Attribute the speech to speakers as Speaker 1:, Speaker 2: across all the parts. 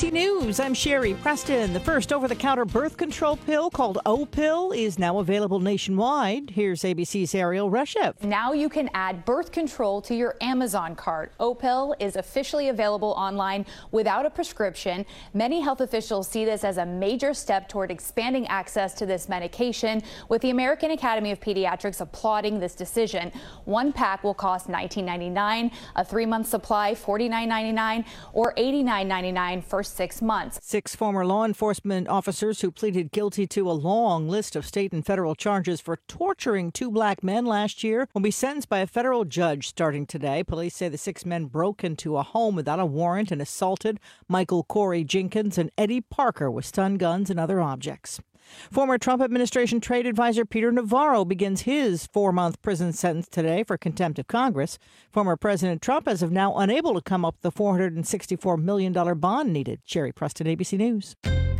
Speaker 1: ABC News, I'm Sherry Preston. The first over-the-counter birth control pill called O-Pill is now available nationwide. Here's ABC's Ariel Reshef.
Speaker 2: Now you can add birth control to your Amazon cart. O-Pill is officially available online without a prescription. Many health officials see this as a major step toward expanding access to this medication, with the American Academy of Pediatrics applauding this decision. One pack will cost $19.99, a 3-month supply $49.99, or $89.99 for 6 months.
Speaker 1: 6 former law enforcement officers who pleaded guilty to a long list of state and federal charges for torturing 2 black men last year will be sentenced by a federal judge starting today. Police say the 6 men broke into a home without a warrant and assaulted Michael Corey Jenkins and Eddie Parker with stun guns and other objects. Former Trump administration trade advisor Peter Navarro begins his 4-month prison sentence today for contempt of Congress. Former President Trump is now unable to come up with the $464 million bond needed. Sherry Preston, ABC News.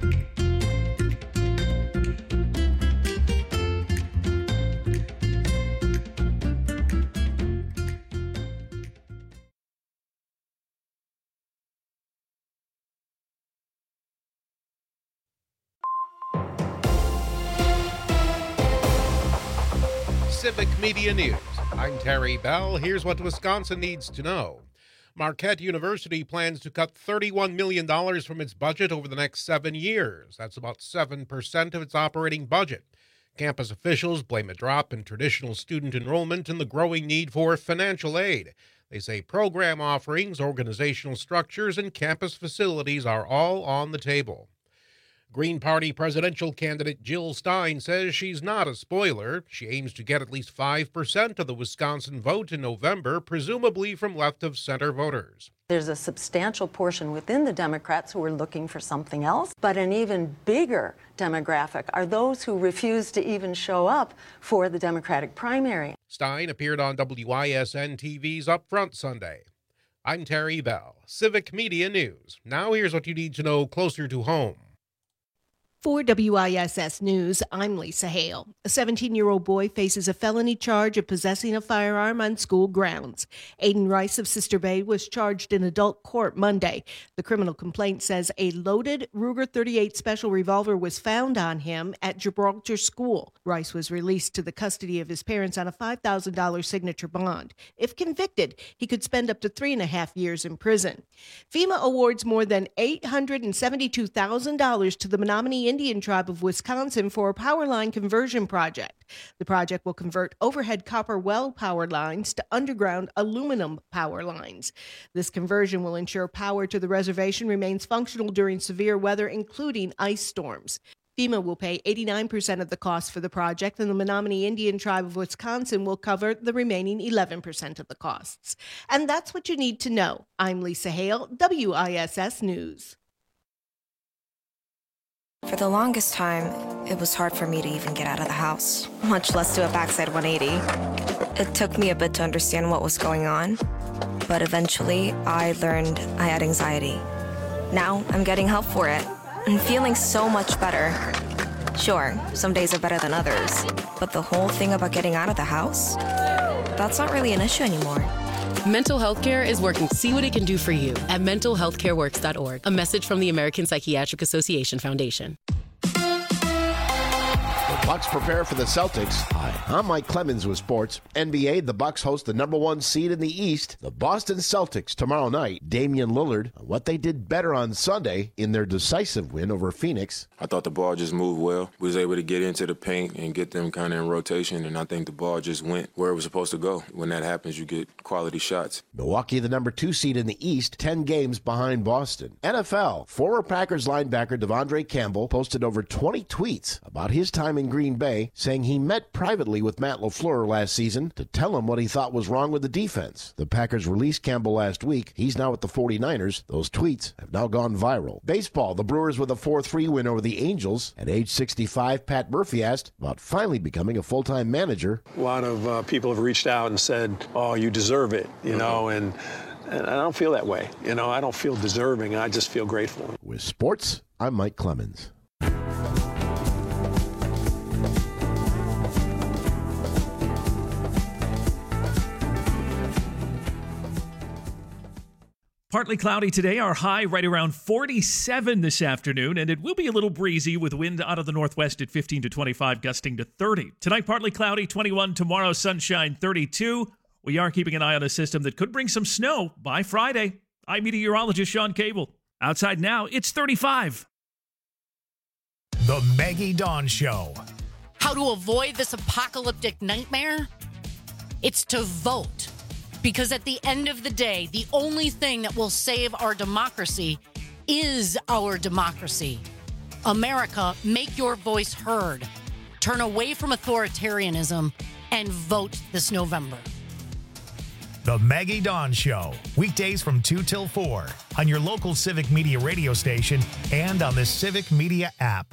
Speaker 3: Civic Media News. I'm Terry Bell. Here's what Wisconsin needs to know. Marquette University plans to cut $31 million from its budget over the next 7 years. That's about 7% of its operating budget. Campus officials blame a drop in traditional student enrollment and the growing need for financial aid. They say program offerings, organizational structures, and campus facilities are all on the table. Green Party presidential candidate Jill Stein says she's not a spoiler. She aims to get at least 5% of the Wisconsin vote in November, presumably from left-of-center voters.
Speaker 4: There's a substantial portion within the Democrats who are looking for something else, but an even bigger demographic are those who refuse to even show up for the Democratic primary.
Speaker 3: Stein appeared on WISN TV's Upfront Sunday. I'm Terry Bell, Civic Media News. Now here's what you need to know closer to home.
Speaker 5: For WISS News, I'm Lisa Hale. A 17-year-old boy faces a felony charge of possessing a firearm on school grounds. Aiden Rice of Sister Bay was charged in adult court Monday. The criminal complaint says a loaded Ruger .38 special revolver was found on him at Gibraltar School. Rice was released to the custody of his parents on a $5,000 signature bond. If convicted, he could spend up to 3.5 years in prison. FEMA awards more than $872,000 to the Menominee Indian tribe of Wisconsin for a power line conversion project. The project will convert overhead copper well power lines to underground aluminum power lines. This conversion will ensure power to the reservation remains functional during severe weather, including ice storms. FEMA will pay 89% of the cost for the project, and the Menominee Indian tribe of Wisconsin will cover the remaining 11% of the costs. And that's what you need to know. I'm Lisa Hale, WISS News.
Speaker 6: For the longest time, it was hard for me to even get out of the house, much less do a backside 180. It took me a bit to understand what was going on, but eventually I learned I had anxiety. Now I'm getting help for it and feeling so much better. Sure, some days are better than others, but the whole thing about getting out of the house, that's not really an issue anymore.
Speaker 7: Mental health care is working to see what it can do for you at mentalhealthcareworks.org. A message from the American Psychiatric Association Foundation.
Speaker 8: The Bucks prepare for the Celtics. Hi, I'm Mike Clemens with sports. NBA, the Bucks host the number 1 seed in the East, the Boston Celtics, tomorrow night. Damian Lillard, what they did better on Sunday in their decisive win over Phoenix.
Speaker 9: I thought the ball just moved well. We was able to get into the paint and get them kind of in rotation, and I think the ball just went where it was supposed to go. When that happens, you get quality shots.
Speaker 8: Milwaukee, the number 2 seed in the East, 10 games behind Boston. NFL, former Packers linebacker Devondre Campbell posted over 20 tweets about his time in Green Bay, saying he met privately with Matt LaFleur last season to tell him what he thought was wrong with the defense. The Packers released Campbell last week. He's now with the 49ers. Those tweets have now gone viral. Baseball, the Brewers with a 4-3 win over the Angels. At age 65, Pat Murphy asked about finally becoming a full-time manager.
Speaker 10: A lot of people have reached out and said, oh, you deserve it, you know, and I don't feel that way. You know, I don't feel deserving. I just feel grateful.
Speaker 8: With sports, I'm Mike Clemens.
Speaker 11: Partly cloudy today, our high right around 47 this afternoon, and it will be a little breezy with wind out of the northwest at 15 to 25, gusting to 30. Tonight, partly cloudy, 21. Tomorrow, sunshine, 32. We are keeping an eye on a system that could bring some snow by Friday. I'm meteorologist Sean Cable. Outside now, it's 35.
Speaker 12: The Maggie Dawn Show.
Speaker 13: How to avoid this apocalyptic nightmare? It's to vote. Because at the end of the day, the only thing that will save our democracy is our democracy. America, make your voice heard. Turn away from authoritarianism and vote this November.
Speaker 12: The Maggie Dawn Show. Weekdays from 2 till 4 on your local Civic Media radio station and on the Civic Media app.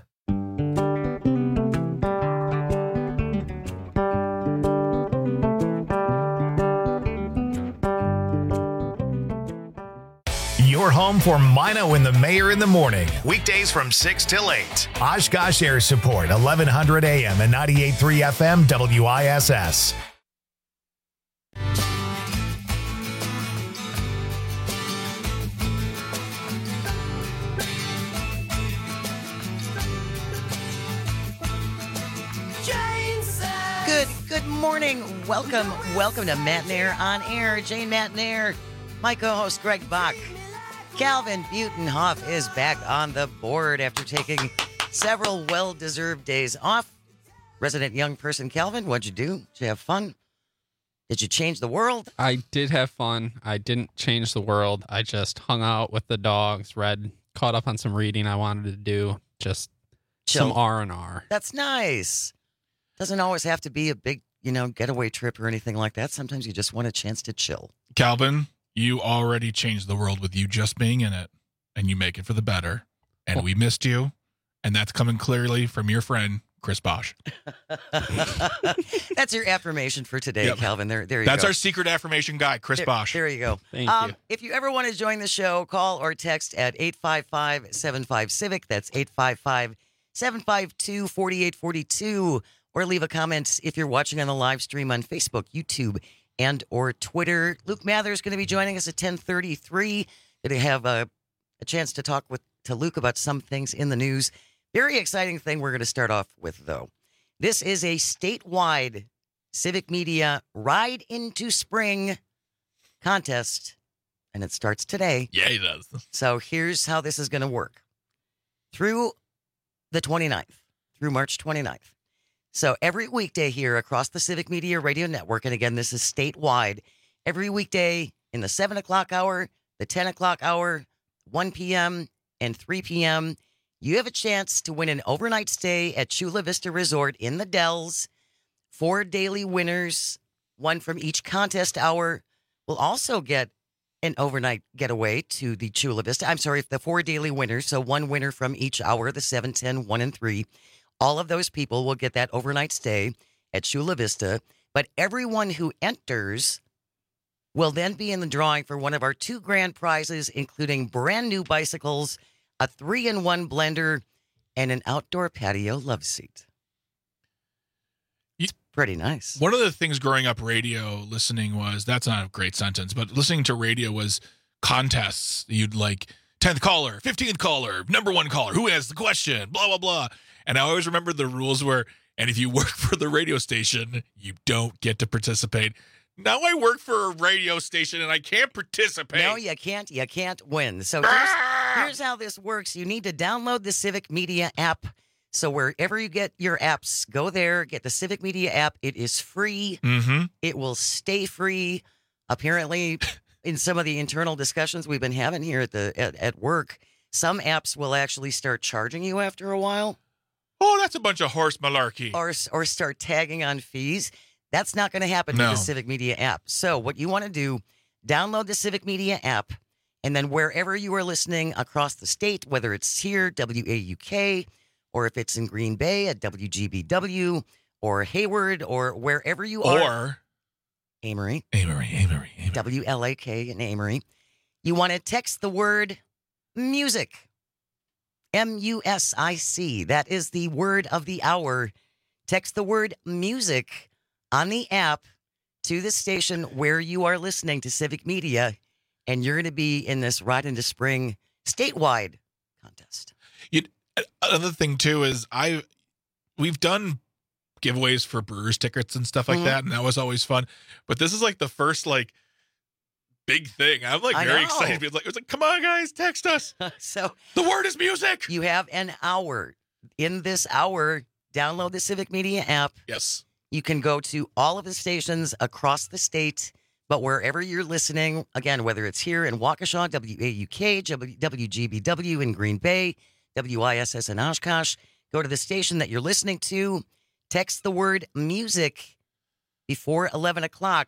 Speaker 12: Your home for Mino and the Mayor in the morning. Weekdays from 6 till 8. Oshkosh Air Support, 1100 AM and 98.3 FM WISS.
Speaker 14: Good morning. Welcome to Matnair on Air. Jane Matnair, my co-host Greg Bach. Calvin Butenhoff is back on the board after taking several well-deserved days off. Resident young person Calvin, what'd you do? Did you have fun? Did you change the world?
Speaker 15: I did have fun. I didn't change the world. I just hung out with the dogs, caught up on some reading I wanted to do, just
Speaker 14: Chill.
Speaker 15: some R&R.
Speaker 14: That's nice. Doesn't always have to be a big, getaway trip or anything like that. Sometimes you just want a chance to chill.
Speaker 16: Calvin, you already changed the world with you just being in it, and you make it for the better. And we missed you, and that's coming clearly from your friend, Chris Bosch.
Speaker 14: That's your affirmation for today, yep. Calvin. There you go.
Speaker 16: That's our secret affirmation guy, Chris Bosch.
Speaker 14: There you go.
Speaker 15: Thank you.
Speaker 14: If you ever want to join the show, call or text at 855-75-CIVIC. That's 855-752-4842. Or leave a comment if you're watching on the live stream on Facebook, YouTube, and or Twitter. Luke Mather is going to be joining us at 10:33. Going to have a chance to talk to Luke about some things in the news. Very exciting thing we're going to start off with, though. This is a statewide Civic Media Ride into Spring contest, and it starts today.
Speaker 16: Yeah, it does.
Speaker 14: So here's how this is going to work. Through the 29th, through March 29th. So every weekday here across the Civic Media Radio Network, and again, this is statewide, every weekday in the 7 o'clock hour, the 10 o'clock hour, 1 p.m., and 3 p.m., you have a chance to win an overnight stay at Chula Vista Resort in the Dells. 4 daily winners, one from each contest hour, will also get an overnight getaway to the Chula Vista. I'm sorry, the 4 daily winners, so one winner from each hour, the 7, 10, 1, and 3. All of those people will get that overnight stay at Chula Vista, but everyone who enters will then be in the drawing for one of our 2 grand prizes, including brand new bicycles, a 3-in-1 blender, and an outdoor patio love seat. It's pretty nice.
Speaker 16: One of the things growing up radio listening was, that's not a great sentence, but listening to radio was contests. You'd like 10th caller, 15th caller, number 1 caller, who has the question, blah, blah, blah. And I always remember the rules were, and if you work for the radio station, you don't get to participate. Now I work for a radio station and I can't participate.
Speaker 14: No, you can't. You can't win. So here's how this works. You need to download the Civic Media app. So wherever you get your apps, go there, get the Civic Media app. It is free.
Speaker 16: Mm-hmm.
Speaker 14: It will stay free. Apparently, in some of the internal discussions we've been having here at work, some apps will actually start charging you after a while.
Speaker 16: Oh, that's a bunch of horse malarkey.
Speaker 14: Or start tagging on fees. That's not going to happen with the Civic Media app. So what you want to do, download the Civic Media app, and then wherever you are listening across the state, whether it's here, WAUK, or if it's in Green Bay at WGBW, or Hayward, or wherever you are.
Speaker 16: Or
Speaker 14: Amory. WLAK in Amory. You want to text the word music. MUSIC. That is the word of the hour. Text the word music on the app to the station where you are listening to Civic Media. And you're going to be in this Ride into Spring statewide contest.
Speaker 16: Another thing too is we've done giveaways for Brewers tickets and stuff like that, and that was always fun. But this is like the first like big thing. I'm like very excited. It was like, come on, guys, text us.
Speaker 14: So
Speaker 16: the word is music.
Speaker 14: You have an hour. In this hour, download the Civic Media app.
Speaker 16: Yes.
Speaker 14: You can go to all of the stations across the state, but wherever you're listening, again, whether it's here in Waukesha, WAUK, WGBW in Green Bay, WISS in Oshkosh, go to the station that you're listening to, text the word music before 11 o'clock,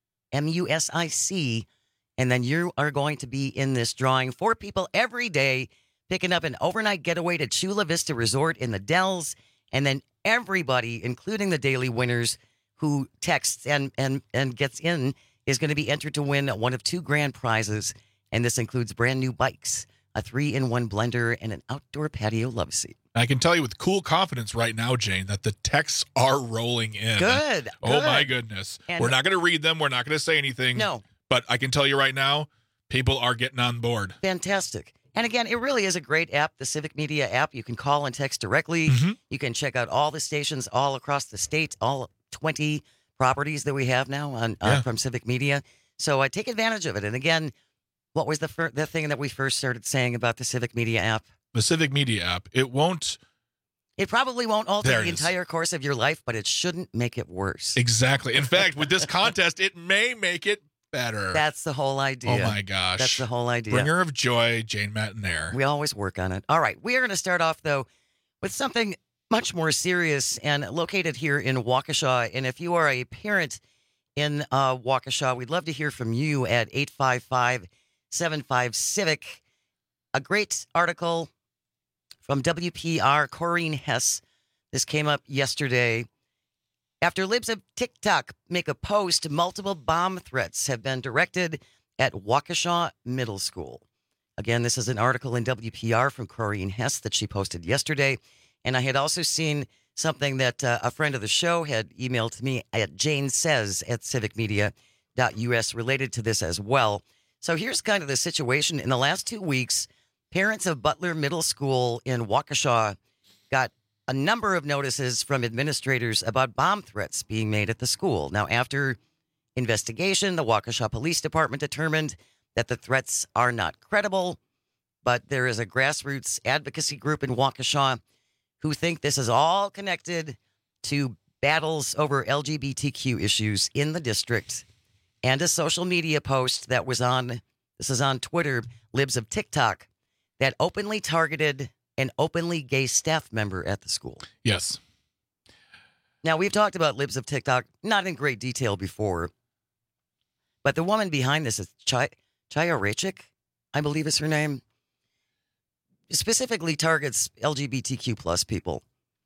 Speaker 14: MUSIC, and then you are going to be in this drawing. 4 people every day picking up an overnight getaway to Chula Vista Resort in the Dells, and then everybody, including the daily winners who texts and gets in, is going to be entered to win one of 2 grand prizes, and this includes brand new bikes, a 3-in-1 blender, and an outdoor patio love seat.
Speaker 16: I can tell you with cool confidence right now, Jane, that the texts are rolling in.
Speaker 14: Good.
Speaker 16: Oh, my goodness.
Speaker 14: And
Speaker 16: we're not going to read them. We're not going to say anything.
Speaker 14: No.
Speaker 16: But I can tell you right now, people are getting on board.
Speaker 14: Fantastic. And again, it really is a great app, the Civic Media app. You can call and text directly. You can check out all the stations all across the state, all 20 properties that we have now from Civic Media. So take advantage of it. And again, what was the thing that we first started saying about the Civic Media app?
Speaker 16: The Civic Media app, it
Speaker 14: probably won't alter the entire course of your life, but it shouldn't make it worse.
Speaker 16: Exactly. In fact, with this contest, it may make it better.
Speaker 14: That's the whole idea.
Speaker 16: Oh, my gosh.
Speaker 14: That's the whole idea.
Speaker 16: Bringer of joy, Jane Matinaire.
Speaker 14: We always work on it. All right. We are going to start off, though, with something much more serious and located here in Waukesha. And if you are a parent in Waukesha, we'd love to hear from you at 855-75-CIVIC. A great article from WPR, Corrine Hess. This came up yesterday. After libs of TikTok make a post, multiple bomb threats have been directed at Waukesha Middle School. Again, this is an article in WPR from Corrine Hess that she posted yesterday. And I had also seen something that a friend of the show had emailed to me at janesays@civicmedia.us related to this as well. So here's kind of the situation. In the last 2 weeks, parents of Butler Middle School in Waukesha got a number of notices from administrators about bomb threats being made at the school. Now, after investigation, the Waukesha Police Department determined that the threats are not credible, but there is a grassroots advocacy group in Waukesha who think this is all connected to battles over LGBTQ issues in the district, and a social media post that was on Twitter, Libs of TikTok, that openly targeted an openly gay staff member at the school.
Speaker 16: Yes.
Speaker 14: Now, we've talked about Libs of TikTok, not in great detail before, but the woman behind this is Chaya Rachik, I believe is her name, specifically targets LGBTQ plus people.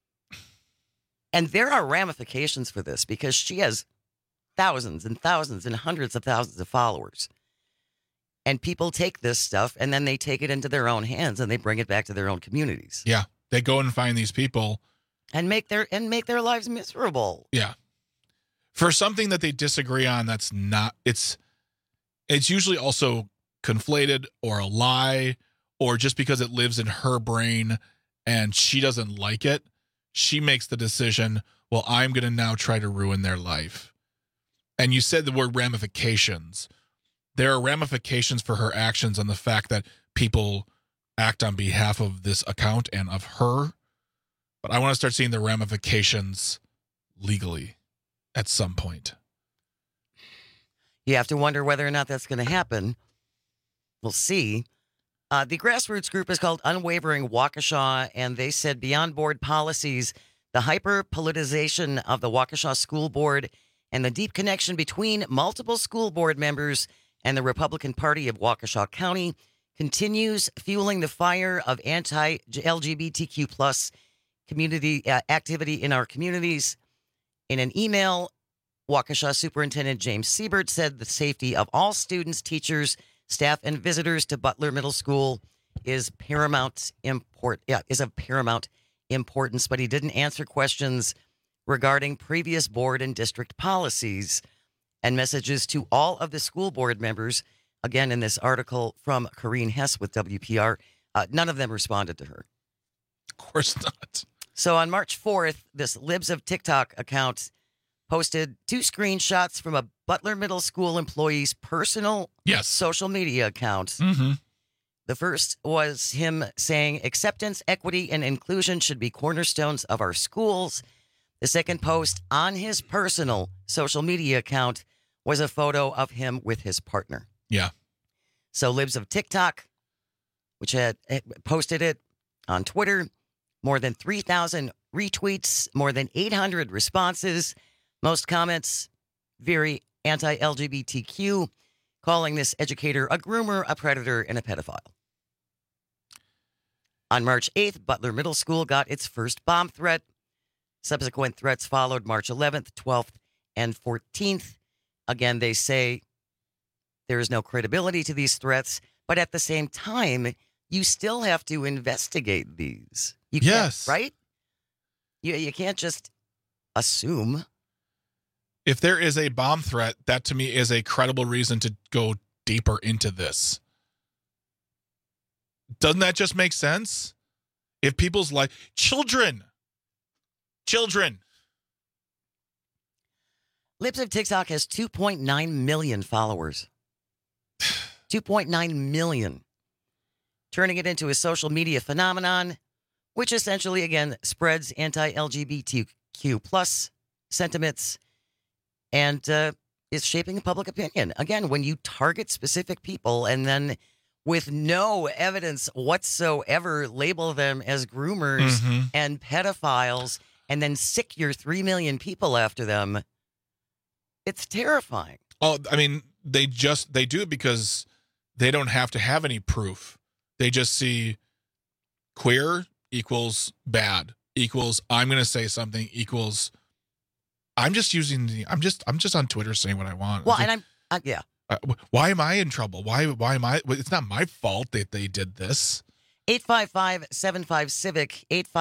Speaker 14: And there are ramifications for this because she has thousands and thousands and hundreds of thousands of followers. And people take this stuff and then they take it into their own hands and they bring it back to their own communities.
Speaker 16: Yeah. They go and find these people
Speaker 14: and make their lives miserable.
Speaker 16: Yeah. For something that they disagree on, that's not, it's usually also conflated or a lie, or just because it lives in her brain and she doesn't like it, she makes the decision, well, I'm going to now try to ruin their life. And you said the word ramifications. There are ramifications for her actions on the fact that people act on behalf of this account and of her. But I want to start seeing the ramifications legally at some point.
Speaker 14: You have to wonder whether or not that's going to happen. We'll see. The grassroots group is called Unwavering Waukesha, and they said beyond board policies, the hyper-politicization of the Waukesha School Board and the deep connection between multiple school board members and the Republican Party of Waukesha County continues fueling the fire of anti-LGBTQ plus community activity in our communities. In an email, Waukesha Superintendent James Siebert said the safety of all students, teachers, staff, and visitors to Butler Middle School is of paramount importance, but he didn't answer questions regarding previous board and district policies and messages to all of the school board members Again, in this article from Corrine Hess with WPR, none of them responded to her.
Speaker 16: Of course not.
Speaker 14: So on March 4th, this Libs of TikTok account posted 2 screenshots from a Butler Middle School employee's personal social media account.
Speaker 16: Mm-hmm.
Speaker 14: The first was him saying acceptance, equity, and inclusion should be cornerstones of our schools. The second post on his personal social media account was a photo of him with his partner.
Speaker 16: Yeah.
Speaker 14: So Libs of TikTok, which had posted it on Twitter, more than 3,000 retweets, more than 800 responses, most comments very anti-LGBTQ, calling this educator a groomer, a predator, and a pedophile. On March 8th, Butler Middle School got its first bomb threat. Subsequent threats followed March 11th, 12th, and 14th. Again, they say there is no credibility to these threats, but at the same time, you still have to investigate these. You can't, right? You can't just assume.
Speaker 16: If there is a bomb threat, that to me is a credible reason to go deeper into this. Doesn't that just make sense? If people's life, children.
Speaker 14: Libs of TikTok has 2.9 million followers. 2.9 million. Turning it into a social media phenomenon, which essentially, again, spreads anti-LGBTQ plus sentiments and is shaping public opinion. Again, when you target specific people and then with no evidence whatsoever label them as groomers and pedophiles and then sick your 3 million people after them, it's terrifying.
Speaker 16: Oh, I mean, they do it because they don't have to have any proof. They just see queer equals bad equals I'm going to say something equals I'm just on Twitter saying what I want.
Speaker 14: Well, and I'm yeah.
Speaker 16: Why am I in trouble? Why am I? It's not my fault that they did this.
Speaker 14: 855-75-CIVIC,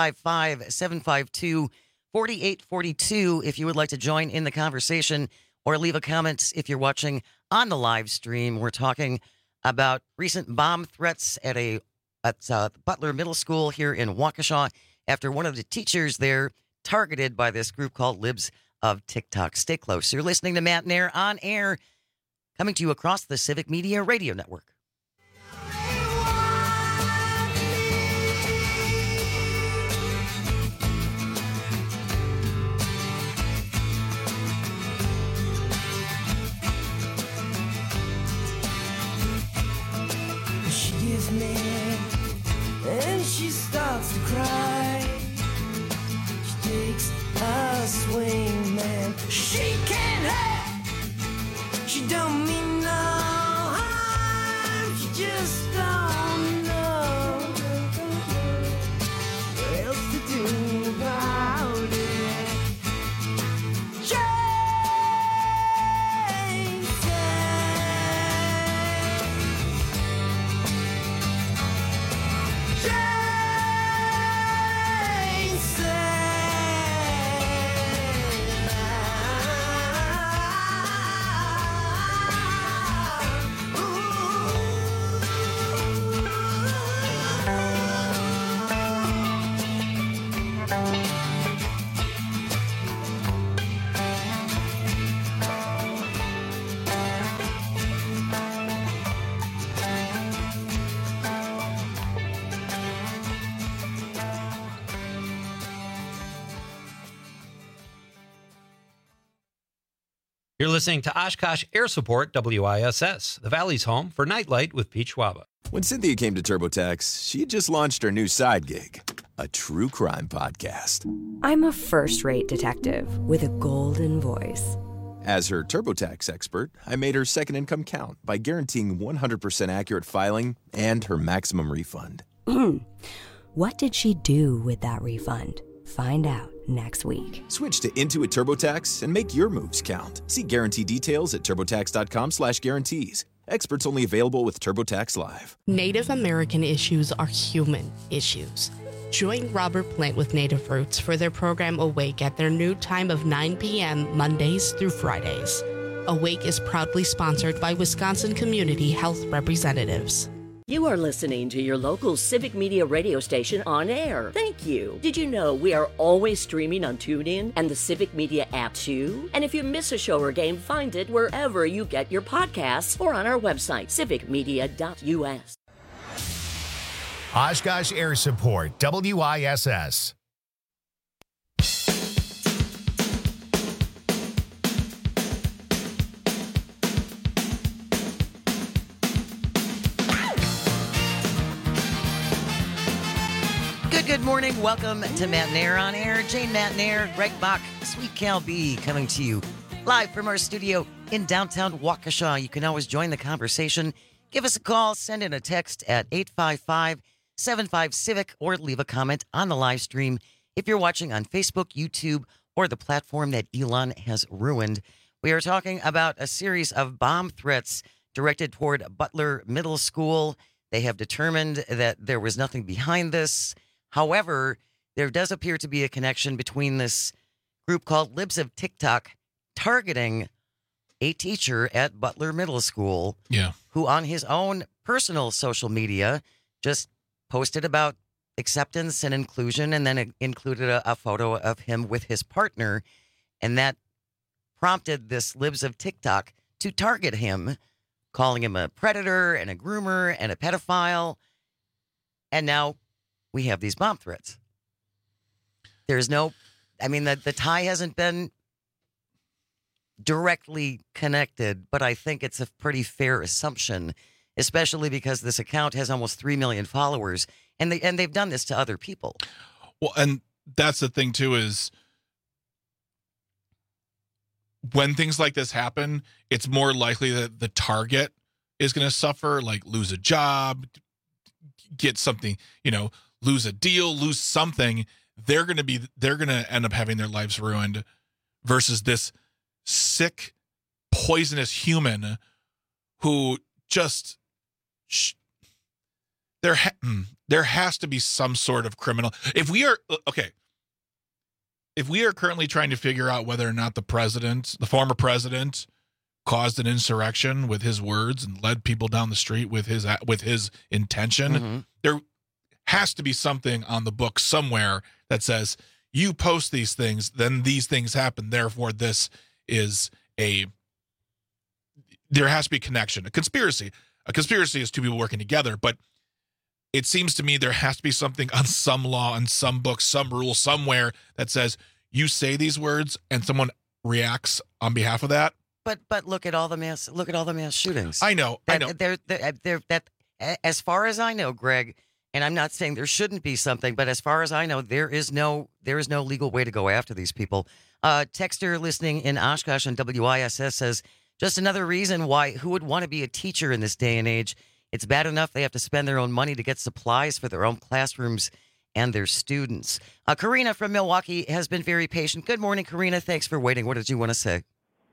Speaker 14: 855-752-4842 if you would like to join in the conversation or leave a comment if you're watching on the live stream. We're talking about recent bomb threats at Butler Middle School here in Waukesha after one of the teachers there targeted by this group called Libs of TikTok. Stay close. You're listening to Matt Nair on air, coming to you across the Civic Media Radio Network.
Speaker 17: She gives me and she starts to cry. She takes a swing, man. She can't help. She don't mean no harm. She just don't know what else to do about it.
Speaker 18: You're listening to Oshkosh Air Support WISS, the Valley's home for Nightlight with Pete Schwaba.
Speaker 19: When Cynthia came to TurboTax, she had just launched her new side gig, a true crime podcast.
Speaker 20: I'm a first-rate detective with a golden voice.
Speaker 19: As her TurboTax expert, I made her second income count by guaranteeing 100% accurate filing and her maximum refund.
Speaker 20: What did she do with that refund? Find out next week.
Speaker 19: Switch to Intuit TurboTax and make your moves count. See guarantee details at turbotax.com/guarantees. Experts only available with TurboTax Live.
Speaker 21: Native American issues are human issues. Join Robert Plant with Native Roots for their program Awake at their new time of 9 p.m. Mondays through Fridays. Awake is proudly sponsored by Wisconsin Community Health Representatives.
Speaker 2: You are listening to your local Civic Media radio station on air. Thank you. Did you know we are always streaming on TuneIn and the Civic Media app too? And if you miss a show or game, find it wherever you get your podcasts or on our website, civicmedia.us.
Speaker 12: Oshkosh Air Support, WISS.
Speaker 14: Good morning. Welcome to Matt and Air on Air. Jane Matt and Air, Greg Bach, Sweet Cal B coming to you live from our studio in downtown Waukesha. You can always join the conversation. Give us a call, send in a text at 855-75-CIVIC, or leave a comment on the live stream if you're watching on Facebook, YouTube, or the platform that Elon has ruined. We are talking about a series of bomb threats directed toward Butler Middle School. They have determined that there was nothing behind this. However, there does appear to be a connection between this group called Libs of TikTok targeting a teacher at Butler Middle School, who on his own personal social media just posted about acceptance and inclusion, and then it included a photo of him with his partner, and that prompted this Libs of TikTok to target him, calling him a predator and a groomer and a pedophile, and now we have these bomb threats. There's no, I mean, the tie hasn't been directly connected, but I think it's a pretty fair assumption, especially because this account has almost 3 million followers, and they've done this to other people.
Speaker 16: Well, and that's the thing too, is when things like this happen, it's more likely that the target is going to suffer, like lose a job, get something, lose a deal, lose something. They're going to end up having their lives ruined versus this sick, poisonous human who just there has to be some sort of criminal. If we are currently trying to figure out whether or not the former president, caused an insurrection with his words and led people down the street with his intention, there has to be something on the book somewhere that says you post these things, then these things happen. Therefore, there has to be connection. A conspiracy is two people working together, but it seems to me there has to be something on some law, on some book, some rule somewhere that says you say these words and someone reacts on behalf of that.
Speaker 14: But look at all the mass shootings.
Speaker 16: I know.
Speaker 14: They're as far as I know, Greg, and I'm not saying there shouldn't be something, but as far as I know, there is no legal way to go after these people. Texter listening in Oshkosh on WISS says, just another reason who would want to be a teacher in this day and age. It's bad enough they have to spend their own money to get supplies for their own classrooms and their students. Karina from Milwaukee has been very patient. Good morning, Karina. Thanks for waiting. What did you want to say?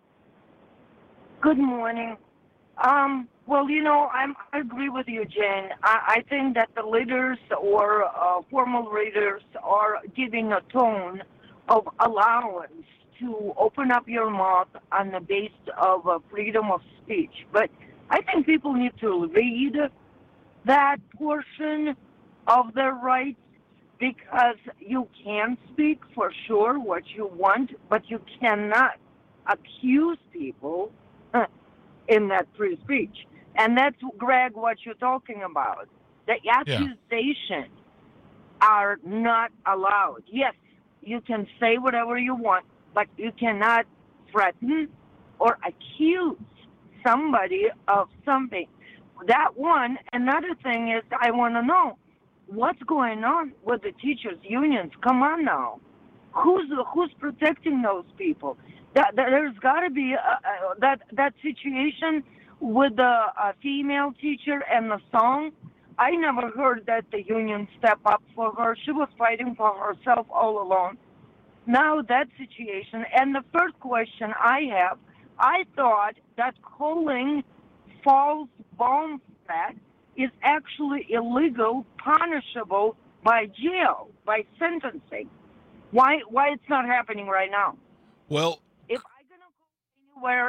Speaker 22: Good morning. Well, I agree with you, Jane. I think that the leaders or formal leaders are giving a tone of allowance to open up your mouth on the basis of freedom of speech. But I think people need to read that portion of their rights, because you can speak for sure what you want, but you cannot accuse people in that free speech. And that's, Greg, what you're talking about. The accusations are not allowed. Yes, you can say whatever you want, but you cannot threaten or accuse somebody of something. That one. Another thing is, I want to know what's going on with the teachers' unions. Come on now. Who's protecting those people? There's got to be that situation with the female teacher and the song. I never heard that the union step up for her. She was fighting for herself all along. Now that situation. And the first question I have, I thought that calling false bomb threat is actually illegal, punishable by jail, by sentencing. Why it's not happening right now?
Speaker 16: Well,
Speaker 22: if I'm going to go anywhere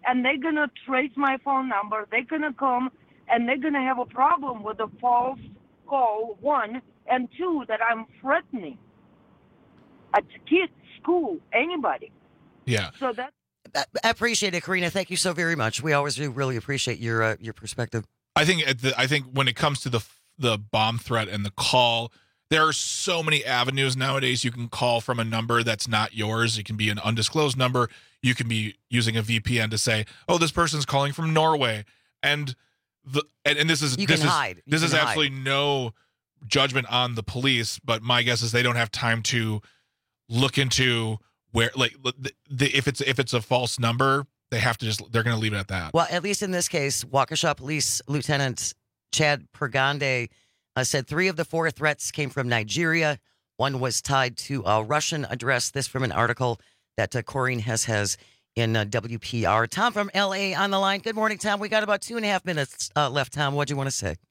Speaker 22: and they're going to trace my phone number. They're going to come, and they're going to have a problem with a false call, one, and two, that I'm threatening a kid, school, anybody.
Speaker 16: Yeah.
Speaker 22: So that.
Speaker 14: I appreciate it, Karina. Thank you so very much. We always do really appreciate your perspective.
Speaker 16: I think when it comes to the bomb threat and the call, there are so many avenues nowadays. You can call from a number that's not yours. It can be an undisclosed number. You can be using a VPN to say, "Oh, this person's calling from Norway," and this is
Speaker 14: hide.
Speaker 16: This is absolutely no judgment on the police, but my guess is they don't have time to look into where, like, if it's a false number, they're going to leave it at that.
Speaker 14: Well, at least in this case, Waukesha Police Lieutenant Chad Pergande said 3 of the 4 threats came from Nigeria. 1 was tied to a Russian address. This from an article that Corinne Hess has in WPR. Tom from LA on the line. Good morning, Tom. We got about 2.5 minutes left, Tom. What do you want to say?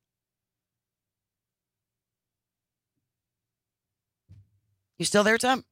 Speaker 14: You still there, Tom?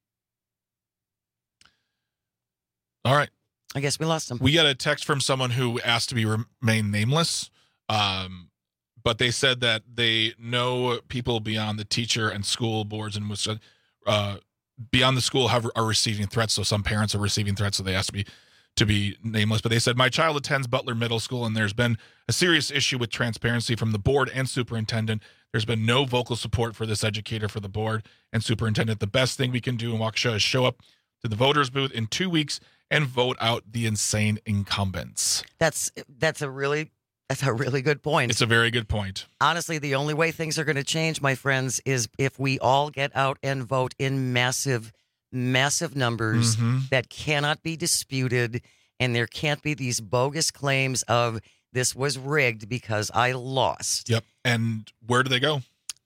Speaker 16: All right.
Speaker 14: I guess we lost him.
Speaker 16: We got a text from someone who asked to remain nameless, but they said that they know people beyond the teacher and school boards and beyond the school are receiving threats. So some parents are receiving threats, so they asked me to be nameless. But they said, my child attends Butler Middle School, and there's been a serious issue with transparency from the board and superintendent. There's been no vocal support for this educator for the board and superintendent. The best thing we can do in Waukesha is show up to the voters booth in 2 weeks and vote out the insane incumbents.
Speaker 14: That's a really good point.
Speaker 16: It's a very good point.
Speaker 14: Honestly, the only way things are going to change, my friends, is if we all get out and vote in massive, massive numbers that cannot be disputed, and there can't be these bogus claims of this was rigged because I lost.
Speaker 16: Yep. And where do they go?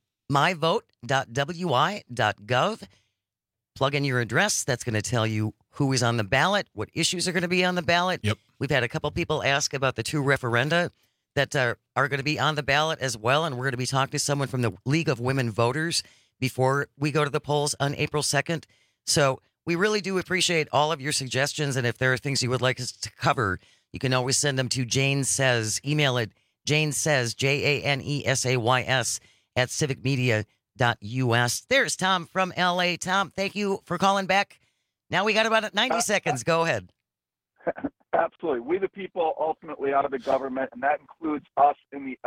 Speaker 14: myvote.wi.gov. Plug in your address. That's going to tell you who is on the ballot, what issues are going to be on the ballot.
Speaker 16: Yep.
Speaker 14: We've had a couple people ask about the 2 referenda that are going to be on the ballot as well, and we're going to be talking to someone from the League of Women Voters before we go to the polls on April 2nd. So we really do appreciate all of your suggestions, and if there are things you would like us to cover, you can always send them to Jane Says. Email it, Jane Says, JANESAYS, @civicmedia.us. There's Tom from LA. Tom, thank you for calling back. Now we got about 90 seconds. Go ahead.
Speaker 1: Absolutely. We the people ultimately out of the government, and that includes us in the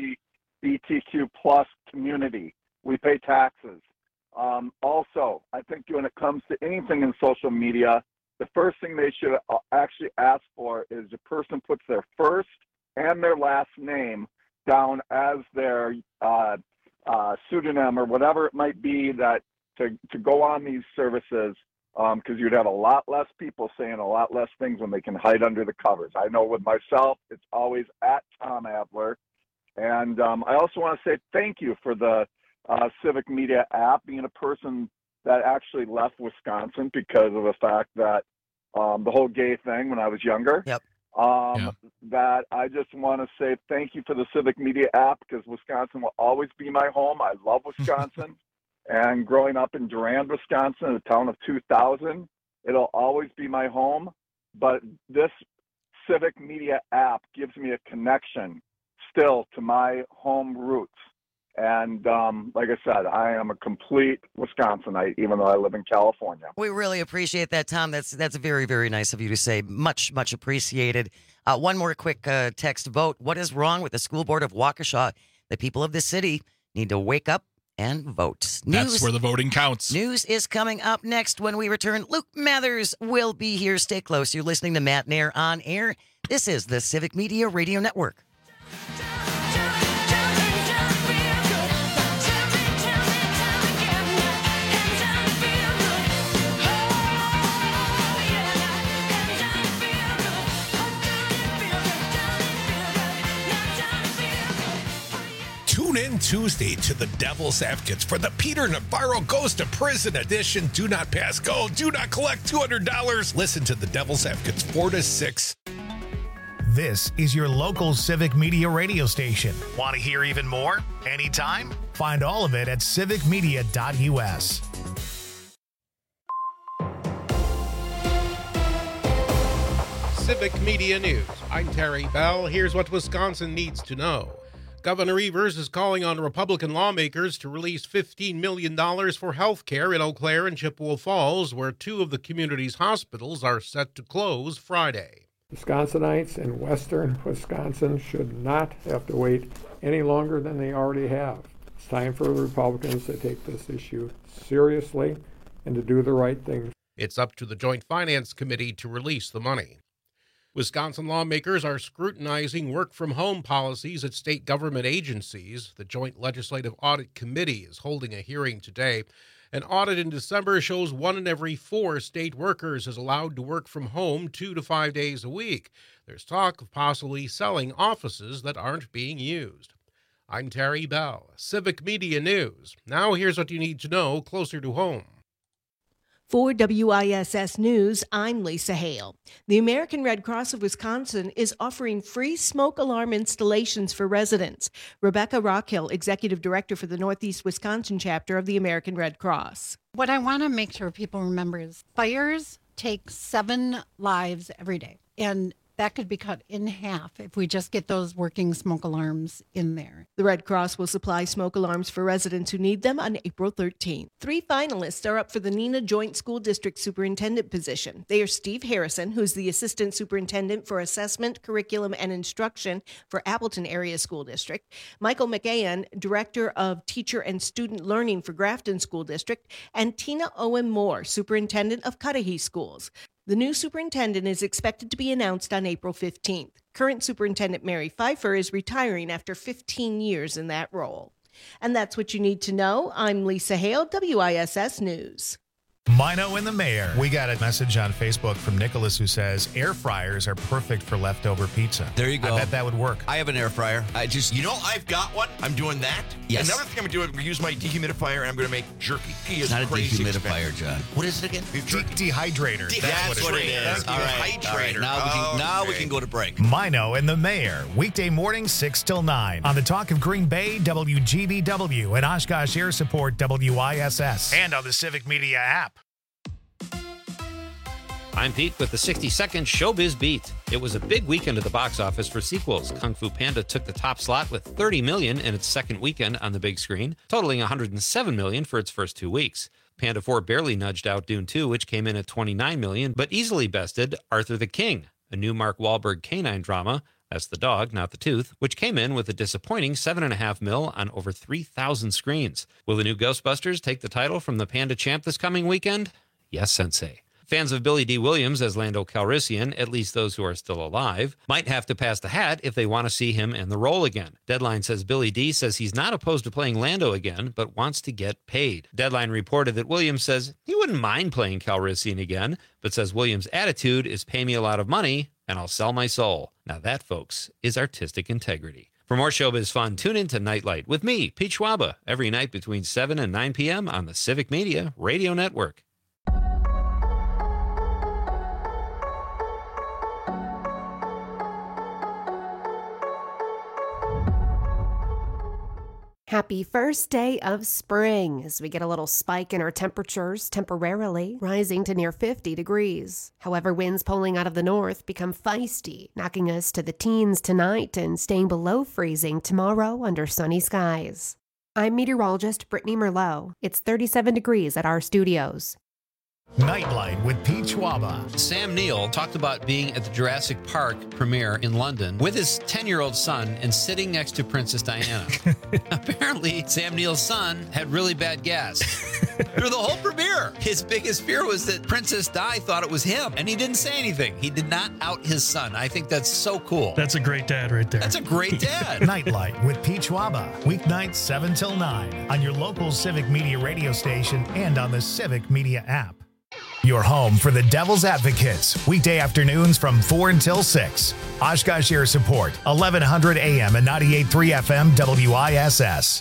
Speaker 1: LGBTQ plus community. We pay taxes. Also, I think when it comes to anything in social media, the first thing they should actually ask for is the person puts their first and their last name down as their pseudonym or whatever it might be, that to go on these services, because you'd have a lot less people saying a lot less things when they can hide under the covers. I know with myself, it's always @Tom Adler. And I also want to say thank you for the Civic Media app, being a person that actually left Wisconsin because of the fact that the whole gay thing when I was younger.
Speaker 14: Yep.
Speaker 1: That I just want to say thank you for the Civic Media app, because Wisconsin will always be my home. I love Wisconsin. And growing up in Durand, Wisconsin, a town of 2,000, it'll always be my home. But this Civic Media app gives me a connection still to my home roots. And like I said, I am a complete Wisconsinite, even though I live in California.
Speaker 14: We really appreciate that, Tom. That's very, very nice of you to say. Much, much appreciated. One more quick text vote. What is wrong with the school board of Waukesha? The people of the city need to wake up and vote.
Speaker 16: That's where the voting counts.
Speaker 14: News is coming up next when we return. Luke Mathers will be here. Stay close. You're listening to Matt Nair on Air. This is the Civic Media Radio Network.
Speaker 4: Tune in Tuesday to the Devil's Advocates for the Peter Navarro Goes to Prison edition. Do not pass go. Do not collect $200. Listen to the Devil's Advocates 4 to 6.
Speaker 12: This is your local Civic Media radio station. Want to hear even more? Anytime? Find all of it at civicmedia.us.
Speaker 3: Civic Media News. I'm Terry Bell. Here's what Wisconsin needs to know. Governor Evers is calling on Republican lawmakers to release $15 million for health care in Eau Claire and Chippewa Falls, where two of the community's hospitals are set to close Friday.
Speaker 5: Wisconsinites in western Wisconsin should not have to wait any longer than they already have. It's time for the Republicans to take this issue seriously and to do the right thing.
Speaker 3: It's up to the Joint Finance Committee to release the money. Wisconsin lawmakers are scrutinizing work-from-home policies at state government agencies. The Joint Legislative Audit Committee is holding a hearing today. An audit in December shows 1 in every 4 state workers is allowed to work from home 2 to 5 days a week. There's talk of possibly selling offices that aren't being used. I'm Terry Bell, Civic Media News. Now here's what you need to know closer to home.
Speaker 23: For WISS News, I'm Lisa Hale. The American Red Cross of Wisconsin is offering free smoke alarm installations for residents. Rebecca Rockhill, Executive Director for the Northeast Wisconsin chapter of the American Red Cross.
Speaker 24: What I want to make sure people remember is fires take 7 lives every day. And that could be cut in half if we just get those working smoke alarms in there.
Speaker 23: The Red Cross will supply smoke alarms for residents who need them on April 13th. 3 finalists are up for the Neenah Joint School District Superintendent position. They are Steve Harrison, who's the Assistant Superintendent for Assessment, Curriculum, and Instruction for Appleton Area School District, Michael McGahan, Director of Teacher and Student Learning for Grafton School District, and Tina Owen Moore, Superintendent of Cudahy Schools. The new superintendent is expected to be announced on April 15th. Current Superintendent Mary Pfeiffer is retiring after 15 years in that role. And that's what you need to know. I'm Lisa Hale, WISS News.
Speaker 12: Mino and the Mayor. We got a message on Facebook from Nicholas who says air fryers are perfect for leftover pizza.
Speaker 25: There you go.
Speaker 12: I bet that would work.
Speaker 25: I have an air fryer. I've got one. I'm doing that.
Speaker 12: Yes.
Speaker 25: Another thing I'm going to do is use my dehumidifier and I'm going to make jerky.
Speaker 26: It's not a dehumidifier, John.
Speaker 25: What is it again?
Speaker 12: Dehydrator.
Speaker 25: That's what it is. All right. Now we can go to break.
Speaker 12: Mino and the Mayor. Weekday morning 6 till 9 on the Talk of Green Bay, WGBW, and Oshkosh Air Support, WISS, and on the Civic Media app.
Speaker 18: I'm Pete with the 60-second Showbiz Beat. It was a big weekend at the box office for sequels. Kung Fu Panda took the top slot with $30 million in its second weekend on the big screen, totaling $107 million for its first 2 weeks. Panda 4 barely nudged out Dune 2, which came in at $29 million, but easily bested Arthur the King, a new Mark Wahlberg canine drama. That's the dog, not the tooth, which came in with a disappointing $7.5 million on over 3,000 screens. Will the new Ghostbusters take the title from the Panda champ this coming weekend? Yes, Sensei. Fans of Billy D. Williams as Lando Calrissian, at least those who are still alive, might have to pass the hat if they want to see him in the role again. Deadline says Billy D. says he's not opposed to playing Lando again, but wants to get paid. Deadline reported that Williams says he wouldn't mind playing Calrissian again, but says Williams' attitude is pay me a lot of money and I'll sell my soul. Now that, folks, is artistic integrity. For more showbiz fun, tune in to Nightlight with me, Pete Schwaba, every night between 7 and 9 p.m. on the Civic Media Radio Network.
Speaker 27: Happy first day of spring as we get a little spike in our temperatures, temporarily rising to near 50 degrees. However, winds pulling out of the north become feisty, knocking us to the teens tonight and staying below freezing tomorrow under sunny skies. I'm meteorologist Brittany Merlot. It's 37 degrees at our studios.
Speaker 12: Nightlight with Pete Schwaba.
Speaker 18: Sam Neill talked about being at the Jurassic Park premiere in London with his 10-year-old son and sitting next to Princess Diana. Apparently, Sam Neill's son had really bad gas through the whole premiere. His biggest fear was that Princess Di thought it was him, and he didn't say anything. He did not out his son. I think that's so cool.
Speaker 11: That's a great dad right there.
Speaker 18: That's a great dad.
Speaker 12: Nightlight with Pete Schwaba. Weeknights 7 till 9 on your local Civic Media radio station and on the Civic Media app. Your home for the Devil's Advocates. Weekday afternoons from 4 until 6. Oshkosh Air Support, 1100 AM and 98.3 FM WISS.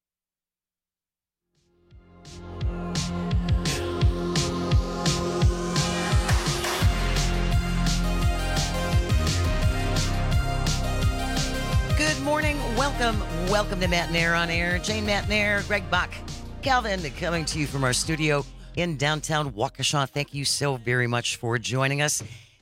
Speaker 14: Good morning. Welcome to Matt Nair on Air. Jane Matt Nair, Greg Bach, Calvin coming to you from our studio in downtown Waukesha. Thank you so very much for joining us.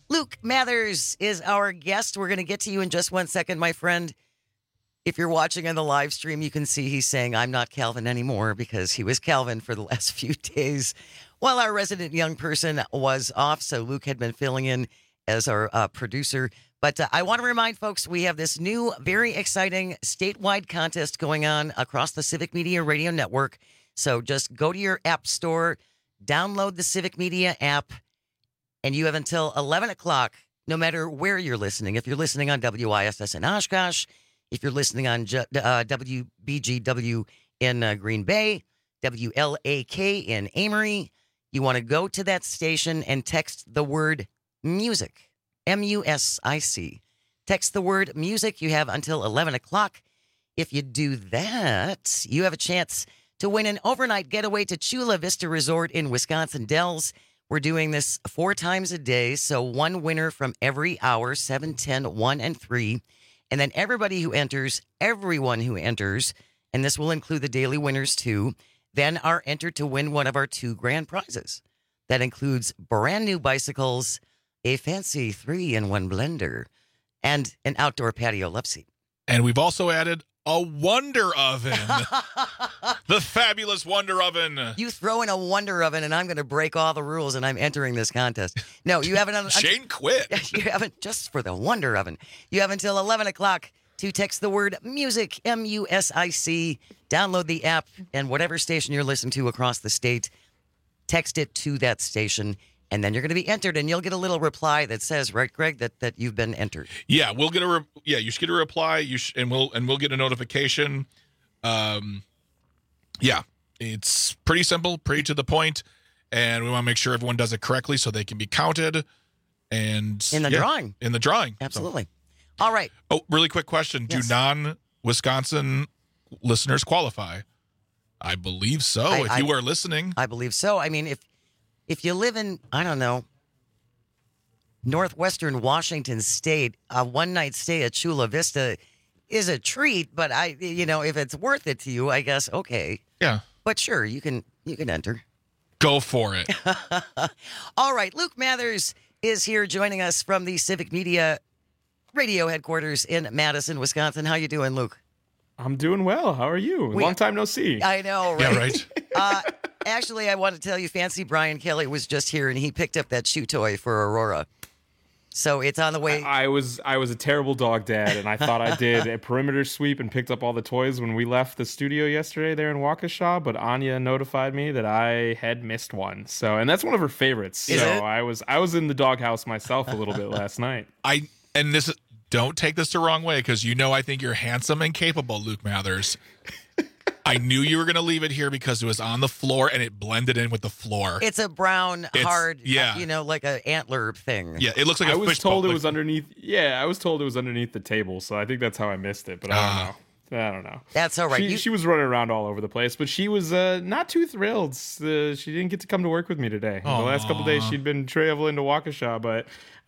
Speaker 14: Luke Mathers is our guest. We're going to get to you in just 1 second, my friend. If you're watching on the live stream, you can see he's saying, I'm not Calvin anymore, because he was Calvin for the last few days while our resident young person was off. So Luke had been filling in as our producer. But I want to remind folks, we have this new, very exciting statewide contest going on across the Civic Media Radio Network. So just go to your app store, download the Civic Media app, and you have until 11 o'clock, no matter where you're listening. If you're listening on WISS in Oshkosh, if you're listening on WBGW in Green Bay, WLAK in Amory, you want to go to that station and text the word music, MUSIC. Text the word music. You have until 11 o'clock. If you do that, you have a chance to win an overnight getaway to Chula Vista Resort in Wisconsin Dells. We're doing this 4 times a day, so one winner from every hour, 7, 10, 1, and 3. And then everyone who enters, and this will include the daily winners too, then are entered to win one of our 2 grand prizes. That includes brand new bicycles, a fancy 3-in-1 blender, and an outdoor patio love seat.
Speaker 16: And we've also added a Wonder Oven. The fabulous Wonder Oven.
Speaker 14: You throw in a Wonder Oven, and I'm going to break all the rules, and I'm entering this contest. No, you haven't.
Speaker 16: Shane quit.
Speaker 14: You haven't, just for the Wonder Oven. You have until 11 o'clock to text the word music, MUSIC. Download the app, and whatever station you're listening to across the state, text it to that station. And then you're going to be entered, and you'll get a little reply that says, right, Greg, that you've been entered.
Speaker 16: Yeah, we'll get you should get a reply. And we'll get a notification. Yeah, it's pretty simple, pretty to the point, and we want to make sure everyone does it correctly so they can be counted. And
Speaker 14: in the drawing, absolutely. So. All right.
Speaker 16: Oh, really quick question: yes. Do non-Wisconsin listeners qualify? I believe so. If you are listening,
Speaker 14: I believe so. I mean, if you live in, I don't know, northwestern Washington State, a one-night stay at Chula Vista is a treat, but if it's worth it to you, I guess, okay.
Speaker 16: Yeah.
Speaker 14: But sure, you can enter.
Speaker 16: Go for it.
Speaker 14: All right, Luke Mathers is here joining us from the Civic Media Radio headquarters in Madison, Wisconsin. How you doing, Luke?
Speaker 6: I'm doing well. How are you? Long time no see.
Speaker 14: I know, right?
Speaker 16: Yeah, right.
Speaker 14: Actually, I want to tell you, Fancy Brian Kelly was just here, and he picked up that shoe toy for Aurora. So it's on the way.
Speaker 6: I was a terrible dog dad, and I thought I did a perimeter sweep and picked up all the toys when we left the studio yesterday there in Waukesha, but Anya notified me that I had missed one. So, and that's one of her favorites.
Speaker 14: Is
Speaker 6: so
Speaker 14: it?
Speaker 6: I was in the doghouse myself a little bit last night.
Speaker 16: Don't take this the wrong way, because I think you're handsome and capable, Luke Mathers. I knew you were going to leave it here because it was on the floor and it blended in with the floor.
Speaker 14: It's a brown, hard,
Speaker 16: yeah.
Speaker 14: Like an antler thing.
Speaker 16: Yeah, it looks like
Speaker 6: I
Speaker 16: a
Speaker 6: was
Speaker 16: fish
Speaker 6: told
Speaker 16: boat.
Speaker 6: it was underneath. Yeah, I was told it was underneath the table, so I think that's how I missed it. But I don't know.
Speaker 14: That's all right.
Speaker 6: She was running around all over the place, but she was not too thrilled. She didn't get to come to work with me today. The last couple of days she'd been traveling to Waukesha, but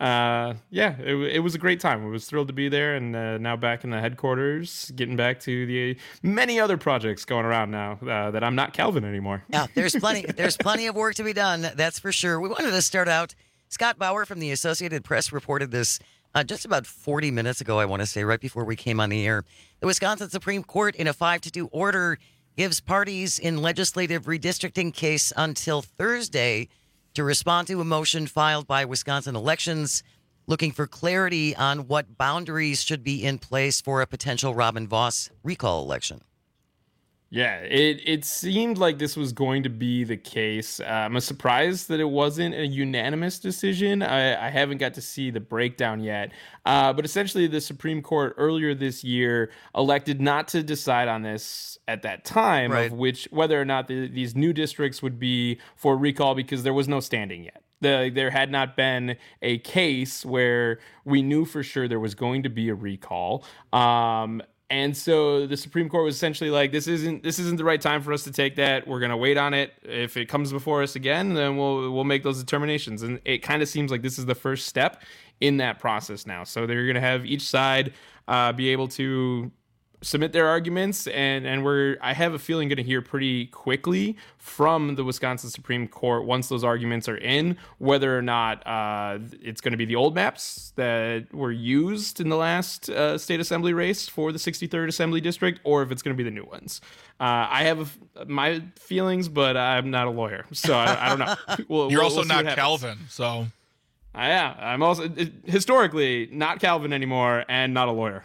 Speaker 6: it was a great time. I was thrilled to be there, and now back in the headquarters, getting back to the many other projects going around now that I'm not Calvin anymore.
Speaker 14: Yeah, there's plenty of work to be done. That's for sure. We wanted to start out. Scott Bauer from the Associated Press reported this just about 40 minutes ago, I want to say, right before we came on the air. The Wisconsin Supreme Court, in a 5-2 order, gives parties in legislative redistricting case until Thursday to respond to a motion filed by Wisconsin Elections looking for clarity on what boundaries should be in place for a potential Robin Vos recall election.
Speaker 6: Yeah, it seemed like this was going to be the case. I'm surprised that it wasn't a unanimous decision. I haven't got to see the breakdown yet. But essentially, the Supreme Court earlier this year elected not to decide on this at that time,
Speaker 14: right,
Speaker 6: of whether or not these new districts would be for recall, because there was no standing yet. There had not been a case where we knew for sure there was going to be a recall. And so the Supreme Court was essentially like, this isn't the right time for us to take that. We're going to wait on it. If it comes before us again, then we'll make those determinations. And it kind of seems like this is the first step in that process now. So they're going to have each side be able to submit their arguments, and we're, I have a feeling, going to hear pretty quickly from the Wisconsin Supreme Court once those arguments are in, whether or not it's going to be the old maps that were used in the last state assembly race for the 63rd Assembly District, or if it's going to be the new ones. I have my feelings, but I'm not a lawyer, so I don't know.
Speaker 16: You're also not Calvin, so...
Speaker 6: Yeah, I'm also historically not Calvin anymore and not a lawyer.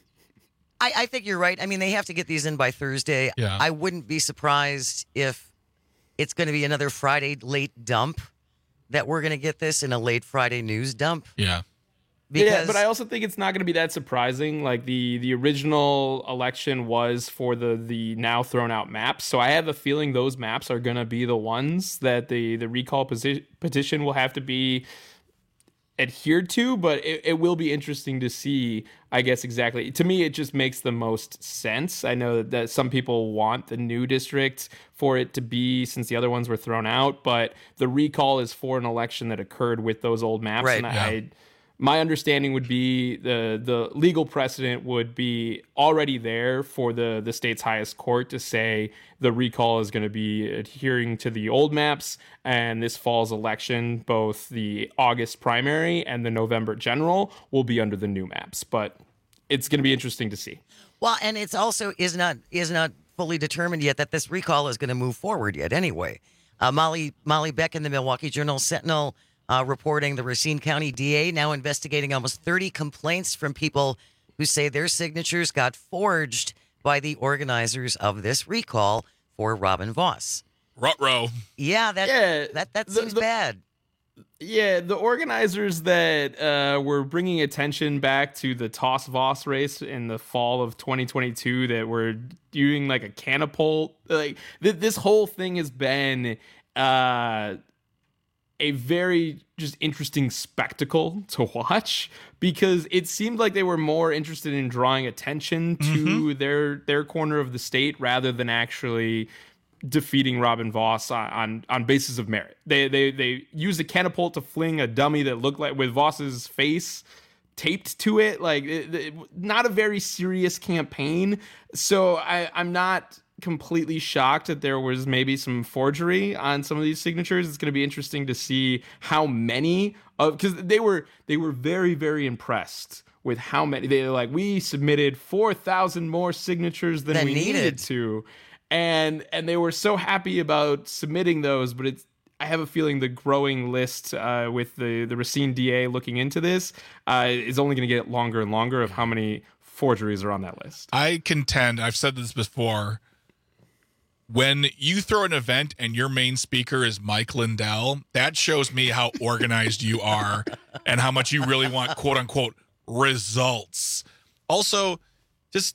Speaker 14: I think you're right. I mean, they have to get these in by Thursday.
Speaker 16: Yeah.
Speaker 14: I wouldn't be surprised if it's going to be another Friday late dump, that we're going to get this in a late Friday news dump.
Speaker 16: Yeah.
Speaker 6: Yeah, but I also think it's not going to be that surprising. Like the original election was for the now thrown out maps. So I have a feeling those maps are going to be the ones that the recall petition will have to be adhered to, but it will be interesting to see, I guess, exactly. To me, it just makes the most sense. I know that some people want the new district for it to be, since the other ones were thrown out, but the recall is for an election that occurred with those old maps.
Speaker 14: Right.
Speaker 6: And my understanding would be the legal precedent would be already there for the state's highest court to say the recall is going to be adhering to the old maps, and this fall's election, both the August primary and the November general, will be under the new maps. But it's going to be interesting to see.
Speaker 14: Well, and it's also is not fully determined yet that this recall is going to move forward yet anyway. Molly Beck in the Milwaukee Journal-Sentinel reporting the Racine County DA now investigating almost 30 complaints from people who say their signatures got forged by the organizers of this recall for Robin Vos.
Speaker 16: Ruh-roh.
Speaker 14: Yeah, that seems bad.
Speaker 6: Yeah, the organizers that were bringing attention back to the Toss Vos race in the fall of 2022 that were doing like a catapult, like this whole thing has been a very just interesting spectacle to watch, because it seemed like they were more interested in drawing attention to their corner of the state rather than actually defeating Robin Vos on basis of merit. They used a catapult to fling a dummy that looked like with Vos's face taped to it, like not a very serious campaign. So I'm not completely shocked that there was maybe some forgery on some of these signatures. It's going to be interesting to see how many because they were very, very impressed with how many. They were like, we submitted 4,000 more signatures than we needed to, and they were so happy about submitting those. But I have a feeling the growing list with the Racine DA looking into this is only going to get longer and longer of how many forgeries are on that list.
Speaker 16: I contend, I've said this before, when you throw an event and your main speaker is Mike Lindell, that shows me how organized you are and how much you really want, quote unquote, results. Also, just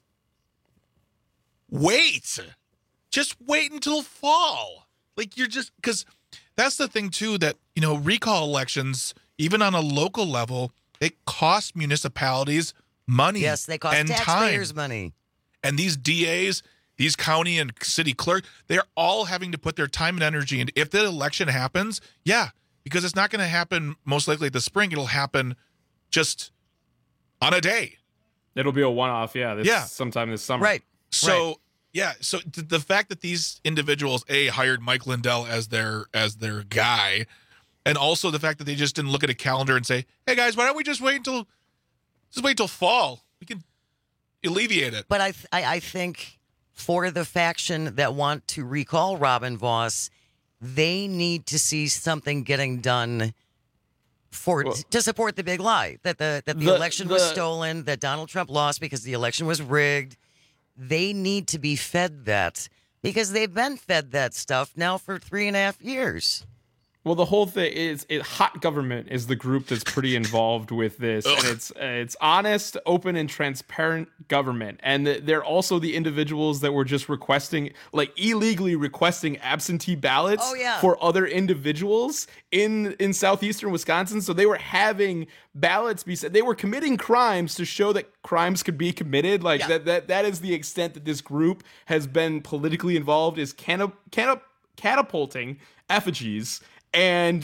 Speaker 16: wait. Just wait until fall. Like, you're just, because that's the thing too, that, recall elections, even on a local level, they cost municipalities money.
Speaker 14: Yes, they cost taxpayers money.
Speaker 16: And these DAs, these county and city clerks, they're all having to put their time and energy into, if the election happens, because it's not going to happen most likely this spring. It'll happen just on a day.
Speaker 6: It'll be a one-off, sometime this summer.
Speaker 14: Right.
Speaker 16: So, so the fact that these individuals, hired Mike Lindell as their guy, and also the fact that they just didn't look at a calendar and say, hey, guys, why don't we just wait till fall? We can alleviate it.
Speaker 14: But I think for the faction that want to recall Robin Vos, they need to see something getting done to support the big lie that the election was stolen, that Donald Trump lost because the election was rigged. They need to be fed that, because they've been fed that stuff now for 3.5 years.
Speaker 6: Well, the whole thing is, Hot Government is the group that's pretty involved with this, and it's honest, open, and transparent government. And they're also the individuals that were just illegally requesting absentee ballots for other individuals in southeastern Wisconsin. So they were having ballots be sent. They were committing crimes to show that crimes could be committed. That is the extent that this group has been politically involved, is catapulting effigies and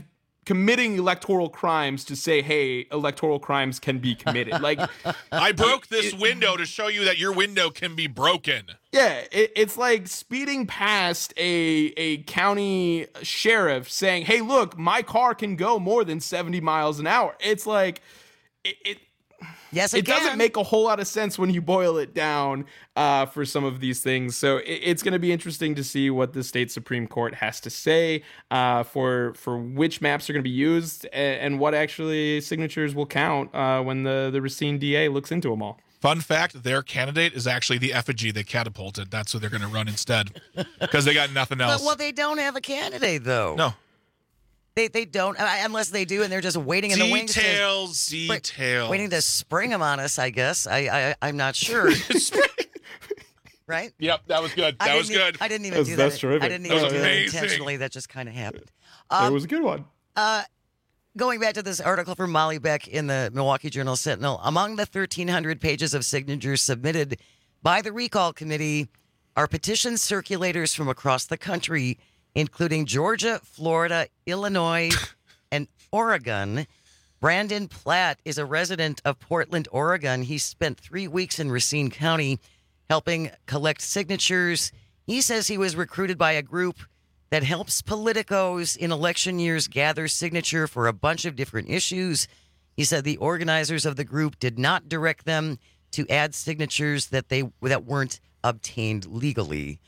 Speaker 6: committing electoral crimes to say, hey, electoral crimes can be committed. Like,
Speaker 16: I broke this window to show you that your window can be broken.
Speaker 6: Yeah, it's like speeding past a county sheriff saying, hey, look, my car can go more than 70 miles an hour. It's like,
Speaker 14: Yes,
Speaker 6: it doesn't make a whole lot of sense when you boil it down for some of these things. So it's going to be interesting to see what the state Supreme Court has to say for which maps are going to be used and what actually signatures will count when the Racine DA looks into them all.
Speaker 16: Fun fact, their candidate is actually the effigy they catapulted. That's what they're going to run instead because they got nothing else.
Speaker 14: Well, they don't have a candidate, though.
Speaker 16: No.
Speaker 14: They don't, unless they do, and they're just waiting in the wings.
Speaker 16: Details.
Speaker 14: Waiting to spring them on us, I guess. I'm not sure. Right?
Speaker 16: Yep, that was good. That was good.
Speaker 14: I didn't even do that.
Speaker 6: That's terrific.
Speaker 14: I didn't even do that intentionally. That just kind of happened.
Speaker 6: It was a good one.
Speaker 14: Going back to this article from Molly Beck in the Milwaukee Journal-Sentinel, among the 1,300 pages of signatures submitted by the recall committee are petition circulators from across the country, including Georgia, Florida, Illinois, and Oregon. Brandon Platt is a resident of Portland, Oregon. He spent 3 weeks in Racine County helping collect signatures. He says he was recruited by a group that helps politicos in election years gather signature for a bunch of different issues. He said the organizers of the group did not direct them to add signatures that weren't obtained legally.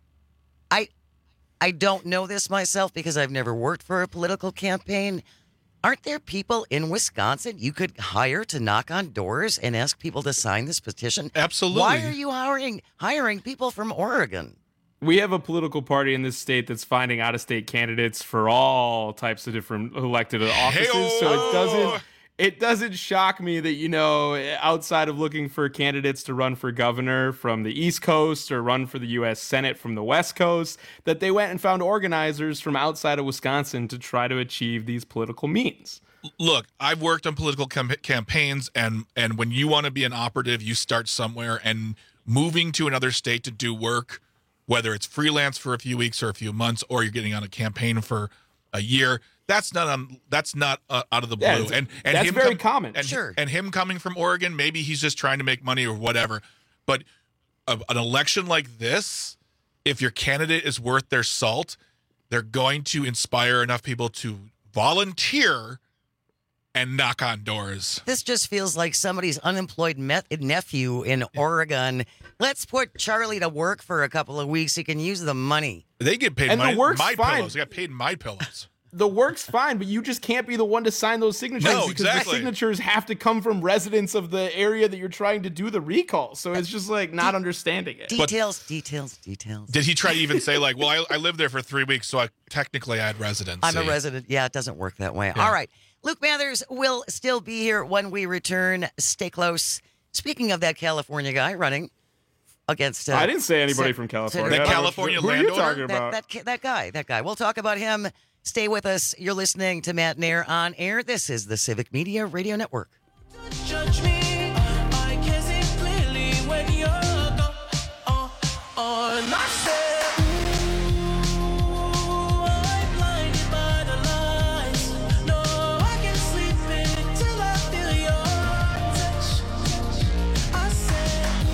Speaker 14: I don't know this myself because I've never worked for a political campaign. Aren't there people in Wisconsin you could hire to knock on doors and ask people to sign this petition?
Speaker 16: Absolutely.
Speaker 14: Why are you hiring people from Oregon?
Speaker 6: We have a political party in this state that's finding out-of-state candidates for all types of different elected offices.
Speaker 16: Hey-o!
Speaker 6: So it doesn't shock me that, outside of looking for candidates to run for governor from the East Coast or run for the U.S. Senate from the West Coast, that they went and found organizers from outside of Wisconsin to try to achieve these political means.
Speaker 16: Look, I've worked on political campaigns, and when you want to be an operative, you start somewhere, and moving to another state to do work, whether it's freelance for a few weeks or a few months, or you're getting on a campaign for a year, that's not out of the blue.
Speaker 6: Yeah,
Speaker 16: and
Speaker 6: that's very common.
Speaker 14: Sure.
Speaker 16: And him coming from Oregon, maybe he's just trying to make money or whatever. But an election like this, if your candidate is worth their salt, they're going to inspire enough people to volunteer and knock on doors.
Speaker 14: This just feels like somebody's unemployed nephew in Oregon. Let's put Charlie to work for a couple of weeks. He can use the money.
Speaker 16: They get paid my pillows. They got paid my pillows.
Speaker 6: The work's fine, but you just can't be the one to sign those signatures because the signatures have to come from residents of the area that you're trying to do the recall. So it's just like not understanding it.
Speaker 14: Details.
Speaker 16: Did he try to even say like, well, I lived there for 3 weeks, so technically I had residency.
Speaker 14: I'm a resident. Yeah, it doesn't work that way. Yeah. All right. Luke Mathers will still be here when we return. Stay close. Speaking of that California guy running against...
Speaker 6: I didn't say anybody from California.
Speaker 16: The California
Speaker 6: Who
Speaker 16: landowner?
Speaker 6: are you talking about?
Speaker 14: That guy. We'll talk about him. Stay with us. You're listening to Matt Nair on air. This is the Civic Media Radio Network.
Speaker 7: Judge me, I can see clearly when you're gone. I said, ooh, I'm blinded by the lights. No, I can sleep until I feel your touch. I said,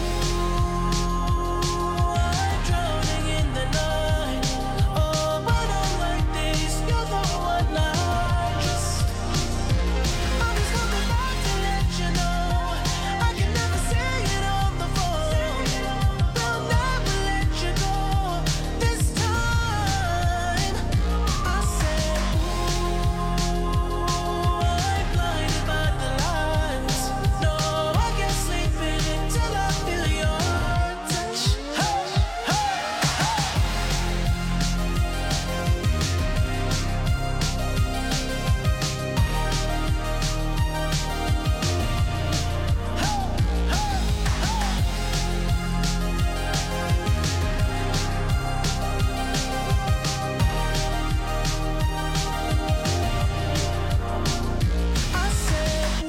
Speaker 7: ooh, I'm drowning in the night. Oh, but I'm like this. You're the one I trust. I'm just coming back to let you know I can never say it on the phone. They'll never let you go this time. I said, ooh, I'm blinded by the lights. No, I can't sleep until I feel your touch. Hey, hey, I said,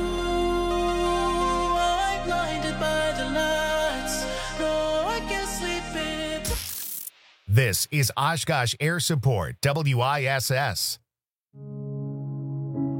Speaker 7: ooh, I'm blinded by the lights. No, I can't sleep until
Speaker 12: This is Oshkosh Air Support, WISS.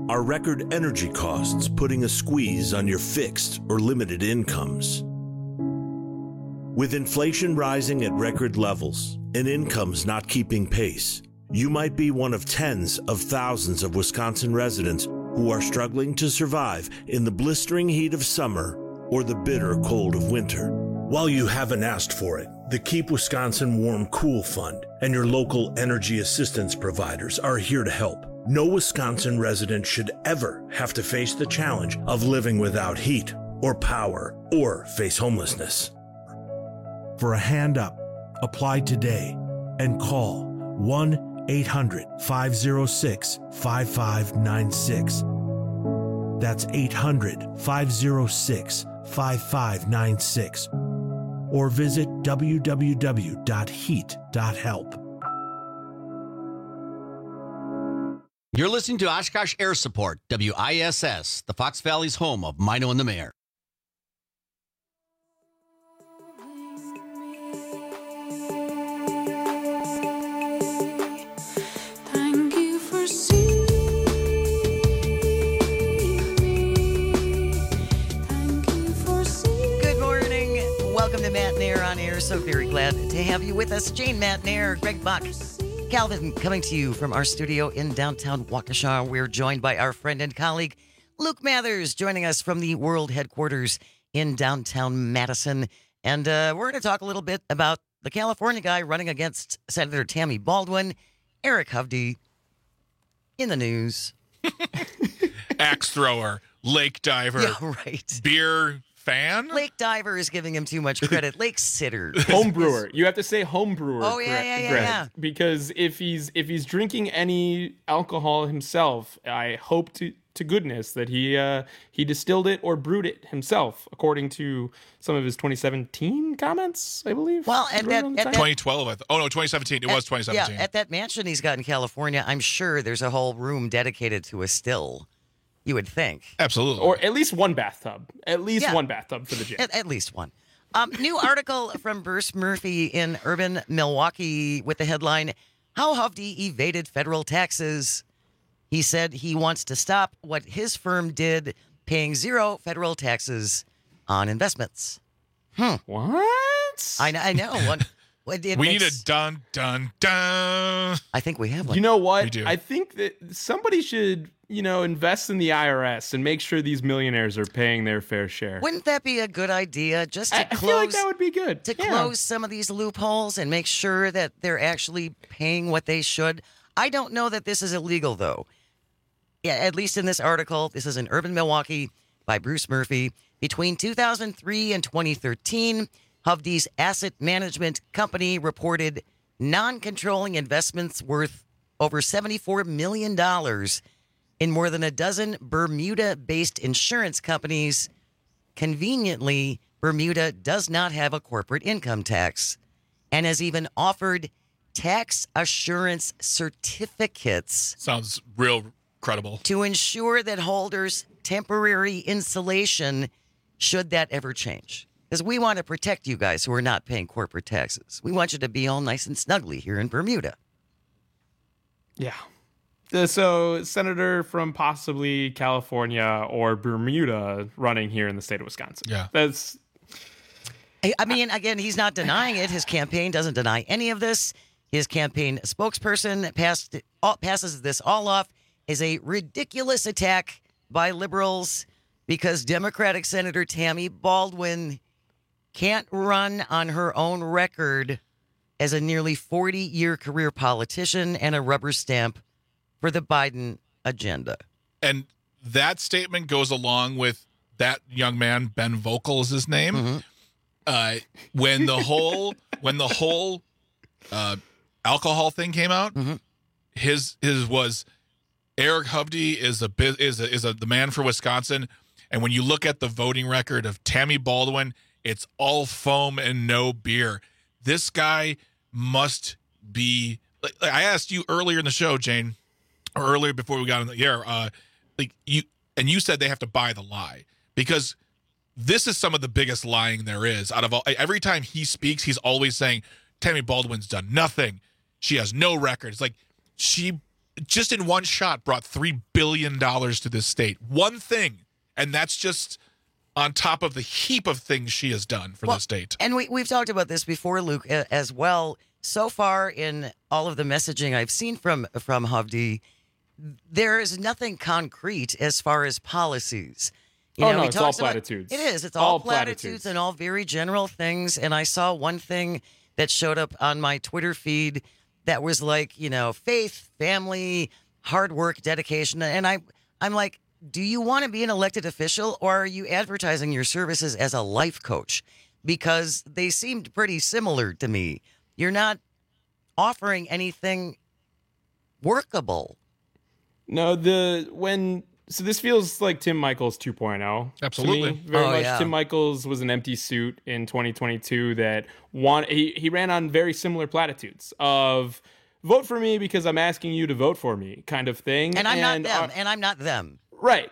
Speaker 8: Are record energy costs putting a squeeze on your fixed or limited incomes? With inflation rising at record levels and incomes not keeping pace, you might be one of tens of thousands of Wisconsin residents who are struggling to survive in the blistering heat of summer or the bitter cold of winter. While you haven't asked for it, the Keep Wisconsin Warm Cool Fund and your local energy assistance providers are here to help. No Wisconsin resident should ever have to face the challenge of living without heat or power or face homelessness. For a hand up, apply today and call 1-800-506-5596. That's 800-506-5596. Or visit www.heat.help.
Speaker 9: You're listening to Oshkosh Air Support, WISS, the Fox Valley's home of Mino and the Mayor.
Speaker 7: Thank you for seeing me. Thank you for seeing.
Speaker 14: Good morning. Welcome to Matt Nair on Air. So very glad to have you with us. Jane, Matt Nair, Greg Buck, Calvin, coming to you from our studio in downtown Waukesha. We're joined by our friend and colleague, Luke Mathers, joining us from the world headquarters in downtown Madison. And we're going to talk a little bit about the California guy running against Senator Tammy Baldwin, Eric Hovde, in the news.
Speaker 16: Axe thrower, lake diver,
Speaker 14: Yeah, right.
Speaker 16: beer fan.
Speaker 14: Lake diver is giving him too much credit. Lake sitter.
Speaker 6: Home brewer. You have to say home brewer.
Speaker 14: Oh, yeah, yeah,
Speaker 6: Greg,
Speaker 14: yeah.
Speaker 6: Because if he's drinking any alcohol himself, I hope to goodness that he distilled it or brewed it himself, according to some of his 2017 comments, I believe.
Speaker 14: Well, at that
Speaker 16: 2012. 2017. It was 2017.
Speaker 14: Yeah, at that mansion he's got in California, I'm sure there's a whole room dedicated to a still. You would think.
Speaker 16: Absolutely.
Speaker 6: Or at least one bathtub. At least
Speaker 14: Yeah.
Speaker 6: one bathtub for the gym.
Speaker 14: At least one. New article from Bruce Murphy in Urban Milwaukee with the headline, How Hovde Evaded Federal Taxes. He said he wants to stop what his firm did, paying zero federal taxes on investments.
Speaker 6: What?
Speaker 14: I know.
Speaker 16: We need a dun, dun, dun.
Speaker 14: I think we have one.
Speaker 6: You know what?
Speaker 16: We do.
Speaker 6: I think that somebody should, invest in the IRS and make sure these millionaires are paying their fair share.
Speaker 14: Wouldn't that be a good idea? Just to
Speaker 6: I feel like that would be good.
Speaker 14: To
Speaker 6: Yeah.
Speaker 14: close some of these loopholes and make sure that they're actually paying what they should. I don't know that this is illegal, though. Yeah, at least in this article, this is in Urban Milwaukee by Bruce Murphy. Between 2003 and 2013, Hovde's asset management company reported non-controlling investments worth over $74 million in more than a dozen Bermuda-based insurance companies. Conveniently, Bermuda does not have a corporate income tax and has even offered tax assurance certificates.
Speaker 16: Sounds real credible.
Speaker 14: To ensure that holders temporary insulation should that ever change. Because we want to protect you guys who are not paying corporate taxes. We want you to be all nice and snuggly here in Bermuda.
Speaker 6: Yeah. So, senator from possibly California or Bermuda running here in the state of Wisconsin.
Speaker 16: Yeah.
Speaker 6: That's.
Speaker 14: I mean, again, he's not denying it. His campaign doesn't deny any of this. His campaign spokesperson passes this all off as a ridiculous attack by liberals because Democratic Senator Tammy Baldwin can't run on her own record as a nearly 40-year career politician and a rubber stamp for the Biden agenda.
Speaker 16: And that statement goes along with that young man, Ben Vogel is his name.
Speaker 14: Mm-hmm.
Speaker 16: When the whole alcohol thing came out, his was Eric Hovde is the man for Wisconsin. And when you look at the voting record of Tammy Baldwin, it's all foam and no beer. This guy must be. Like I asked you earlier in the show, Jane, or earlier before we got on the air. You said they have to buy the lie because this is some of the biggest lying there is. Out of all, every time he speaks, he's always saying Tammy Baldwin's done nothing. She has no record. It's like she just in one shot brought $3 billion to this state. One thing. And that's just on top of the heap of things she has done for the state.
Speaker 14: And we've talked about this before, Luke, as well. So far in all of the messaging I've seen from Hovde, there is nothing concrete as far as policies.
Speaker 6: It's all platitudes.
Speaker 14: It is. It's all platitudes and all very general things. And I saw one thing that showed up on my Twitter feed that was like, faith, family, hard work, dedication. And I'm like, do you want to be an elected official, or are you advertising your services as a life coach? Because they seemed pretty similar to me. You're not offering anything workable.
Speaker 6: No, so this feels like Tim Michaels 2.0.
Speaker 16: Absolutely.
Speaker 6: To me, very much. Tim Michaels was an empty suit in 2022 that he ran on very similar platitudes of vote for me because I'm asking you to vote for me kind of thing.
Speaker 14: And I'm not them. And I'm not them.
Speaker 6: Right.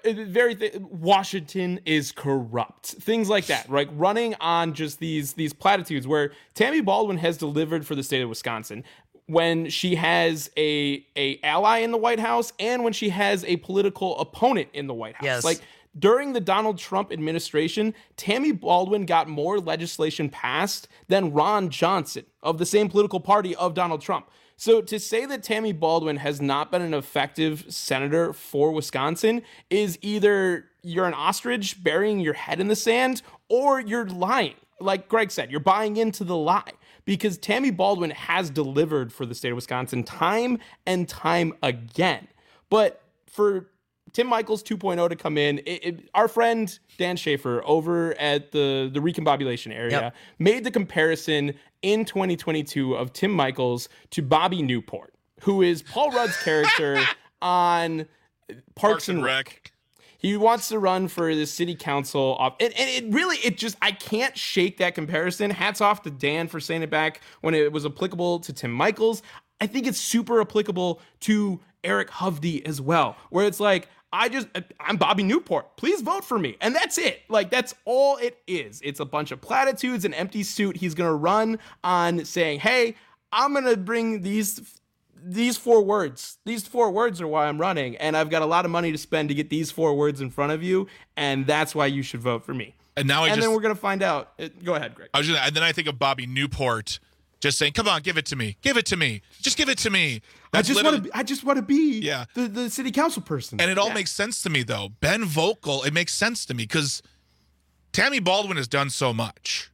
Speaker 6: Washington is corrupt. Things like that, right? Running on just these platitudes where Tammy Baldwin has delivered for the state of Wisconsin when she has a ally in the White House and when she has a political opponent in the White House.
Speaker 14: Yes.
Speaker 6: Like during the Donald Trump administration, Tammy Baldwin got more legislation passed than Ron Johnson of the same political party of Donald Trump. So to say that Tammy Baldwin has not been an effective senator for Wisconsin is either you're an ostrich burying your head in the sand or you're lying. Like Greg said, you're buying into the lie because Tammy Baldwin has delivered for the state of Wisconsin time and time again. But for Tim Michaels 2.0 to come in, our friend Dan Schaefer over at the recombobulation area made the comparison in 2022 of Tim Michaels to Bobby Newport, who is Paul Rudd's character on Parks and Rec. He wants to run for the city council. And I can't shake that comparison. Hats off to Dan for saying it back when it was applicable to Tim Michaels. I think it's super applicable to Eric Hovde as well, where it's like, I'm Bobby Newport. Please vote for me. And that's it. Like, that's all it is. It's a bunch of platitudes, an empty suit. He's going to run on saying, hey, I'm going to bring these 4 words. These 4 words are why I'm running. And I've got a lot of money to spend to get these 4 words in front of you. And that's why you should vote for me.
Speaker 16: And then we're
Speaker 6: going to find out. Go ahead, Greg.
Speaker 16: And then I think of Bobby Newport just saying, come on, give it to me. Give it to me. Just give it to me.
Speaker 6: I just want to be the city council person.
Speaker 16: And it all makes sense to me, though. Ben Vogel, it makes sense to me because Tammy Baldwin has done so much.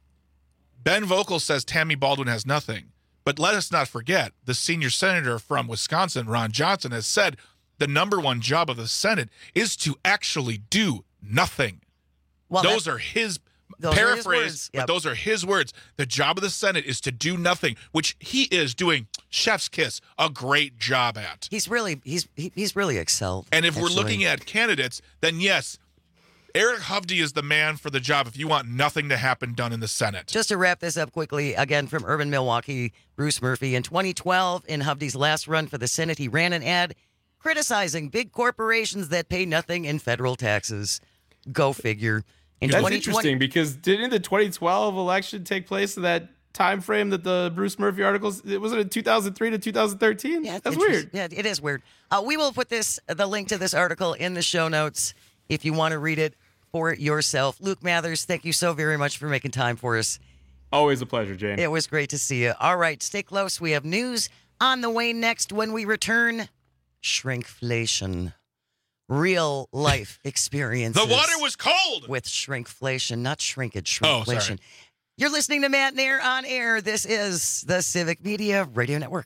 Speaker 16: Ben Vogel says Tammy Baldwin has nothing. But let us not forget, the senior senator from Wisconsin, Ron Johnson, has said the number one job of the Senate is to actually do nothing.
Speaker 14: Well,
Speaker 16: those are his paraphrase, but those are his words. The job of the Senate is to do nothing, which he is doing, chef's kiss, a great job at.
Speaker 14: He's really excelled.
Speaker 16: And if we're looking at candidates, then yes, Eric Hovde is the man for the job if you want nothing to happen done in the Senate.
Speaker 14: Just to wrap this up quickly, again from Urban Milwaukee, Bruce Murphy. In 2012, in Hovde's last run for the Senate, he ran an ad criticizing big corporations that pay nothing in federal taxes. Go figure.
Speaker 6: That's interesting because didn't the 2012 election take place in that time frame that the Bruce Murphy articles, was it 2003 to 2013?
Speaker 14: Yeah,
Speaker 6: that's weird.
Speaker 14: Yeah, it is weird. We will put the link to this article in the show notes if you want to read it for yourself. Luke Mathers, thank you so very much for making time for us.
Speaker 6: Always a pleasure, Jane.
Speaker 14: It was great to see you. All right, stay close. We have news on the way next. When we return, shrinkflation. Real life experiences.
Speaker 16: The water was cold.
Speaker 14: With shrinkflation, not shrinkage, shrinkflation.
Speaker 16: Oh, sorry.
Speaker 14: You're listening to Matt Nair on air. This is the Civic Media Radio Network.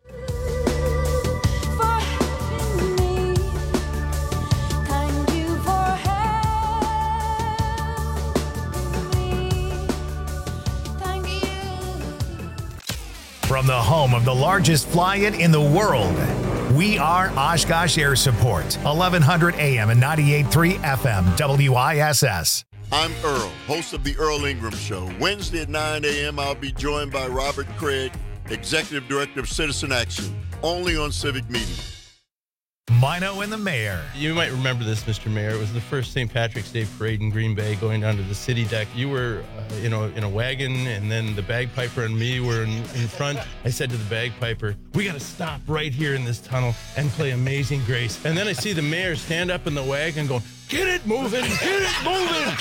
Speaker 12: From the home of the largest fly-in in the world, we are Oshkosh Air Support, 1100 AM and 98.3 FM, WISS.
Speaker 10: I'm Earl, host of The Earl Ingram Show. Wednesday at 9 a.m., I'll be joined by Robert Craig, Executive Director of Citizen Action, only on Civic Media.
Speaker 12: Mino and the Mayor.
Speaker 2: You might remember this, Mr. Mayor. It was the first St. Patrick's Day parade in Green Bay going down to the city deck. You were, in a wagon, and then the bagpiper and me were in front. I said to the bagpiper, we got to stop right here in this tunnel and play Amazing Grace. And then I see the mayor stand up in the wagon going, get it moving, get it moving.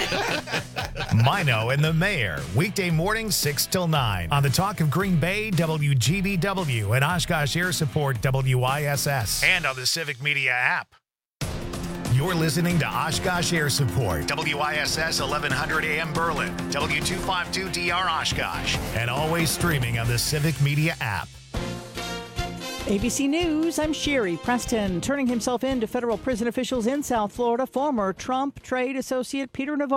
Speaker 12: Mino and the Mayor, weekday mornings 6 till 9 on the Talk of Green Bay, WGBW, and Oshkosh Air Support, WISS, and on the Civic Media app. You're listening to Oshkosh Air Support, WISS 1100 AM Berlin, W252DR Oshkosh, and always streaming on the Civic Media app.
Speaker 13: ABC News, I'm Sherry Preston. Turning himself in to federal prison officials in South Florida, former Trump trade associate Peter Navarro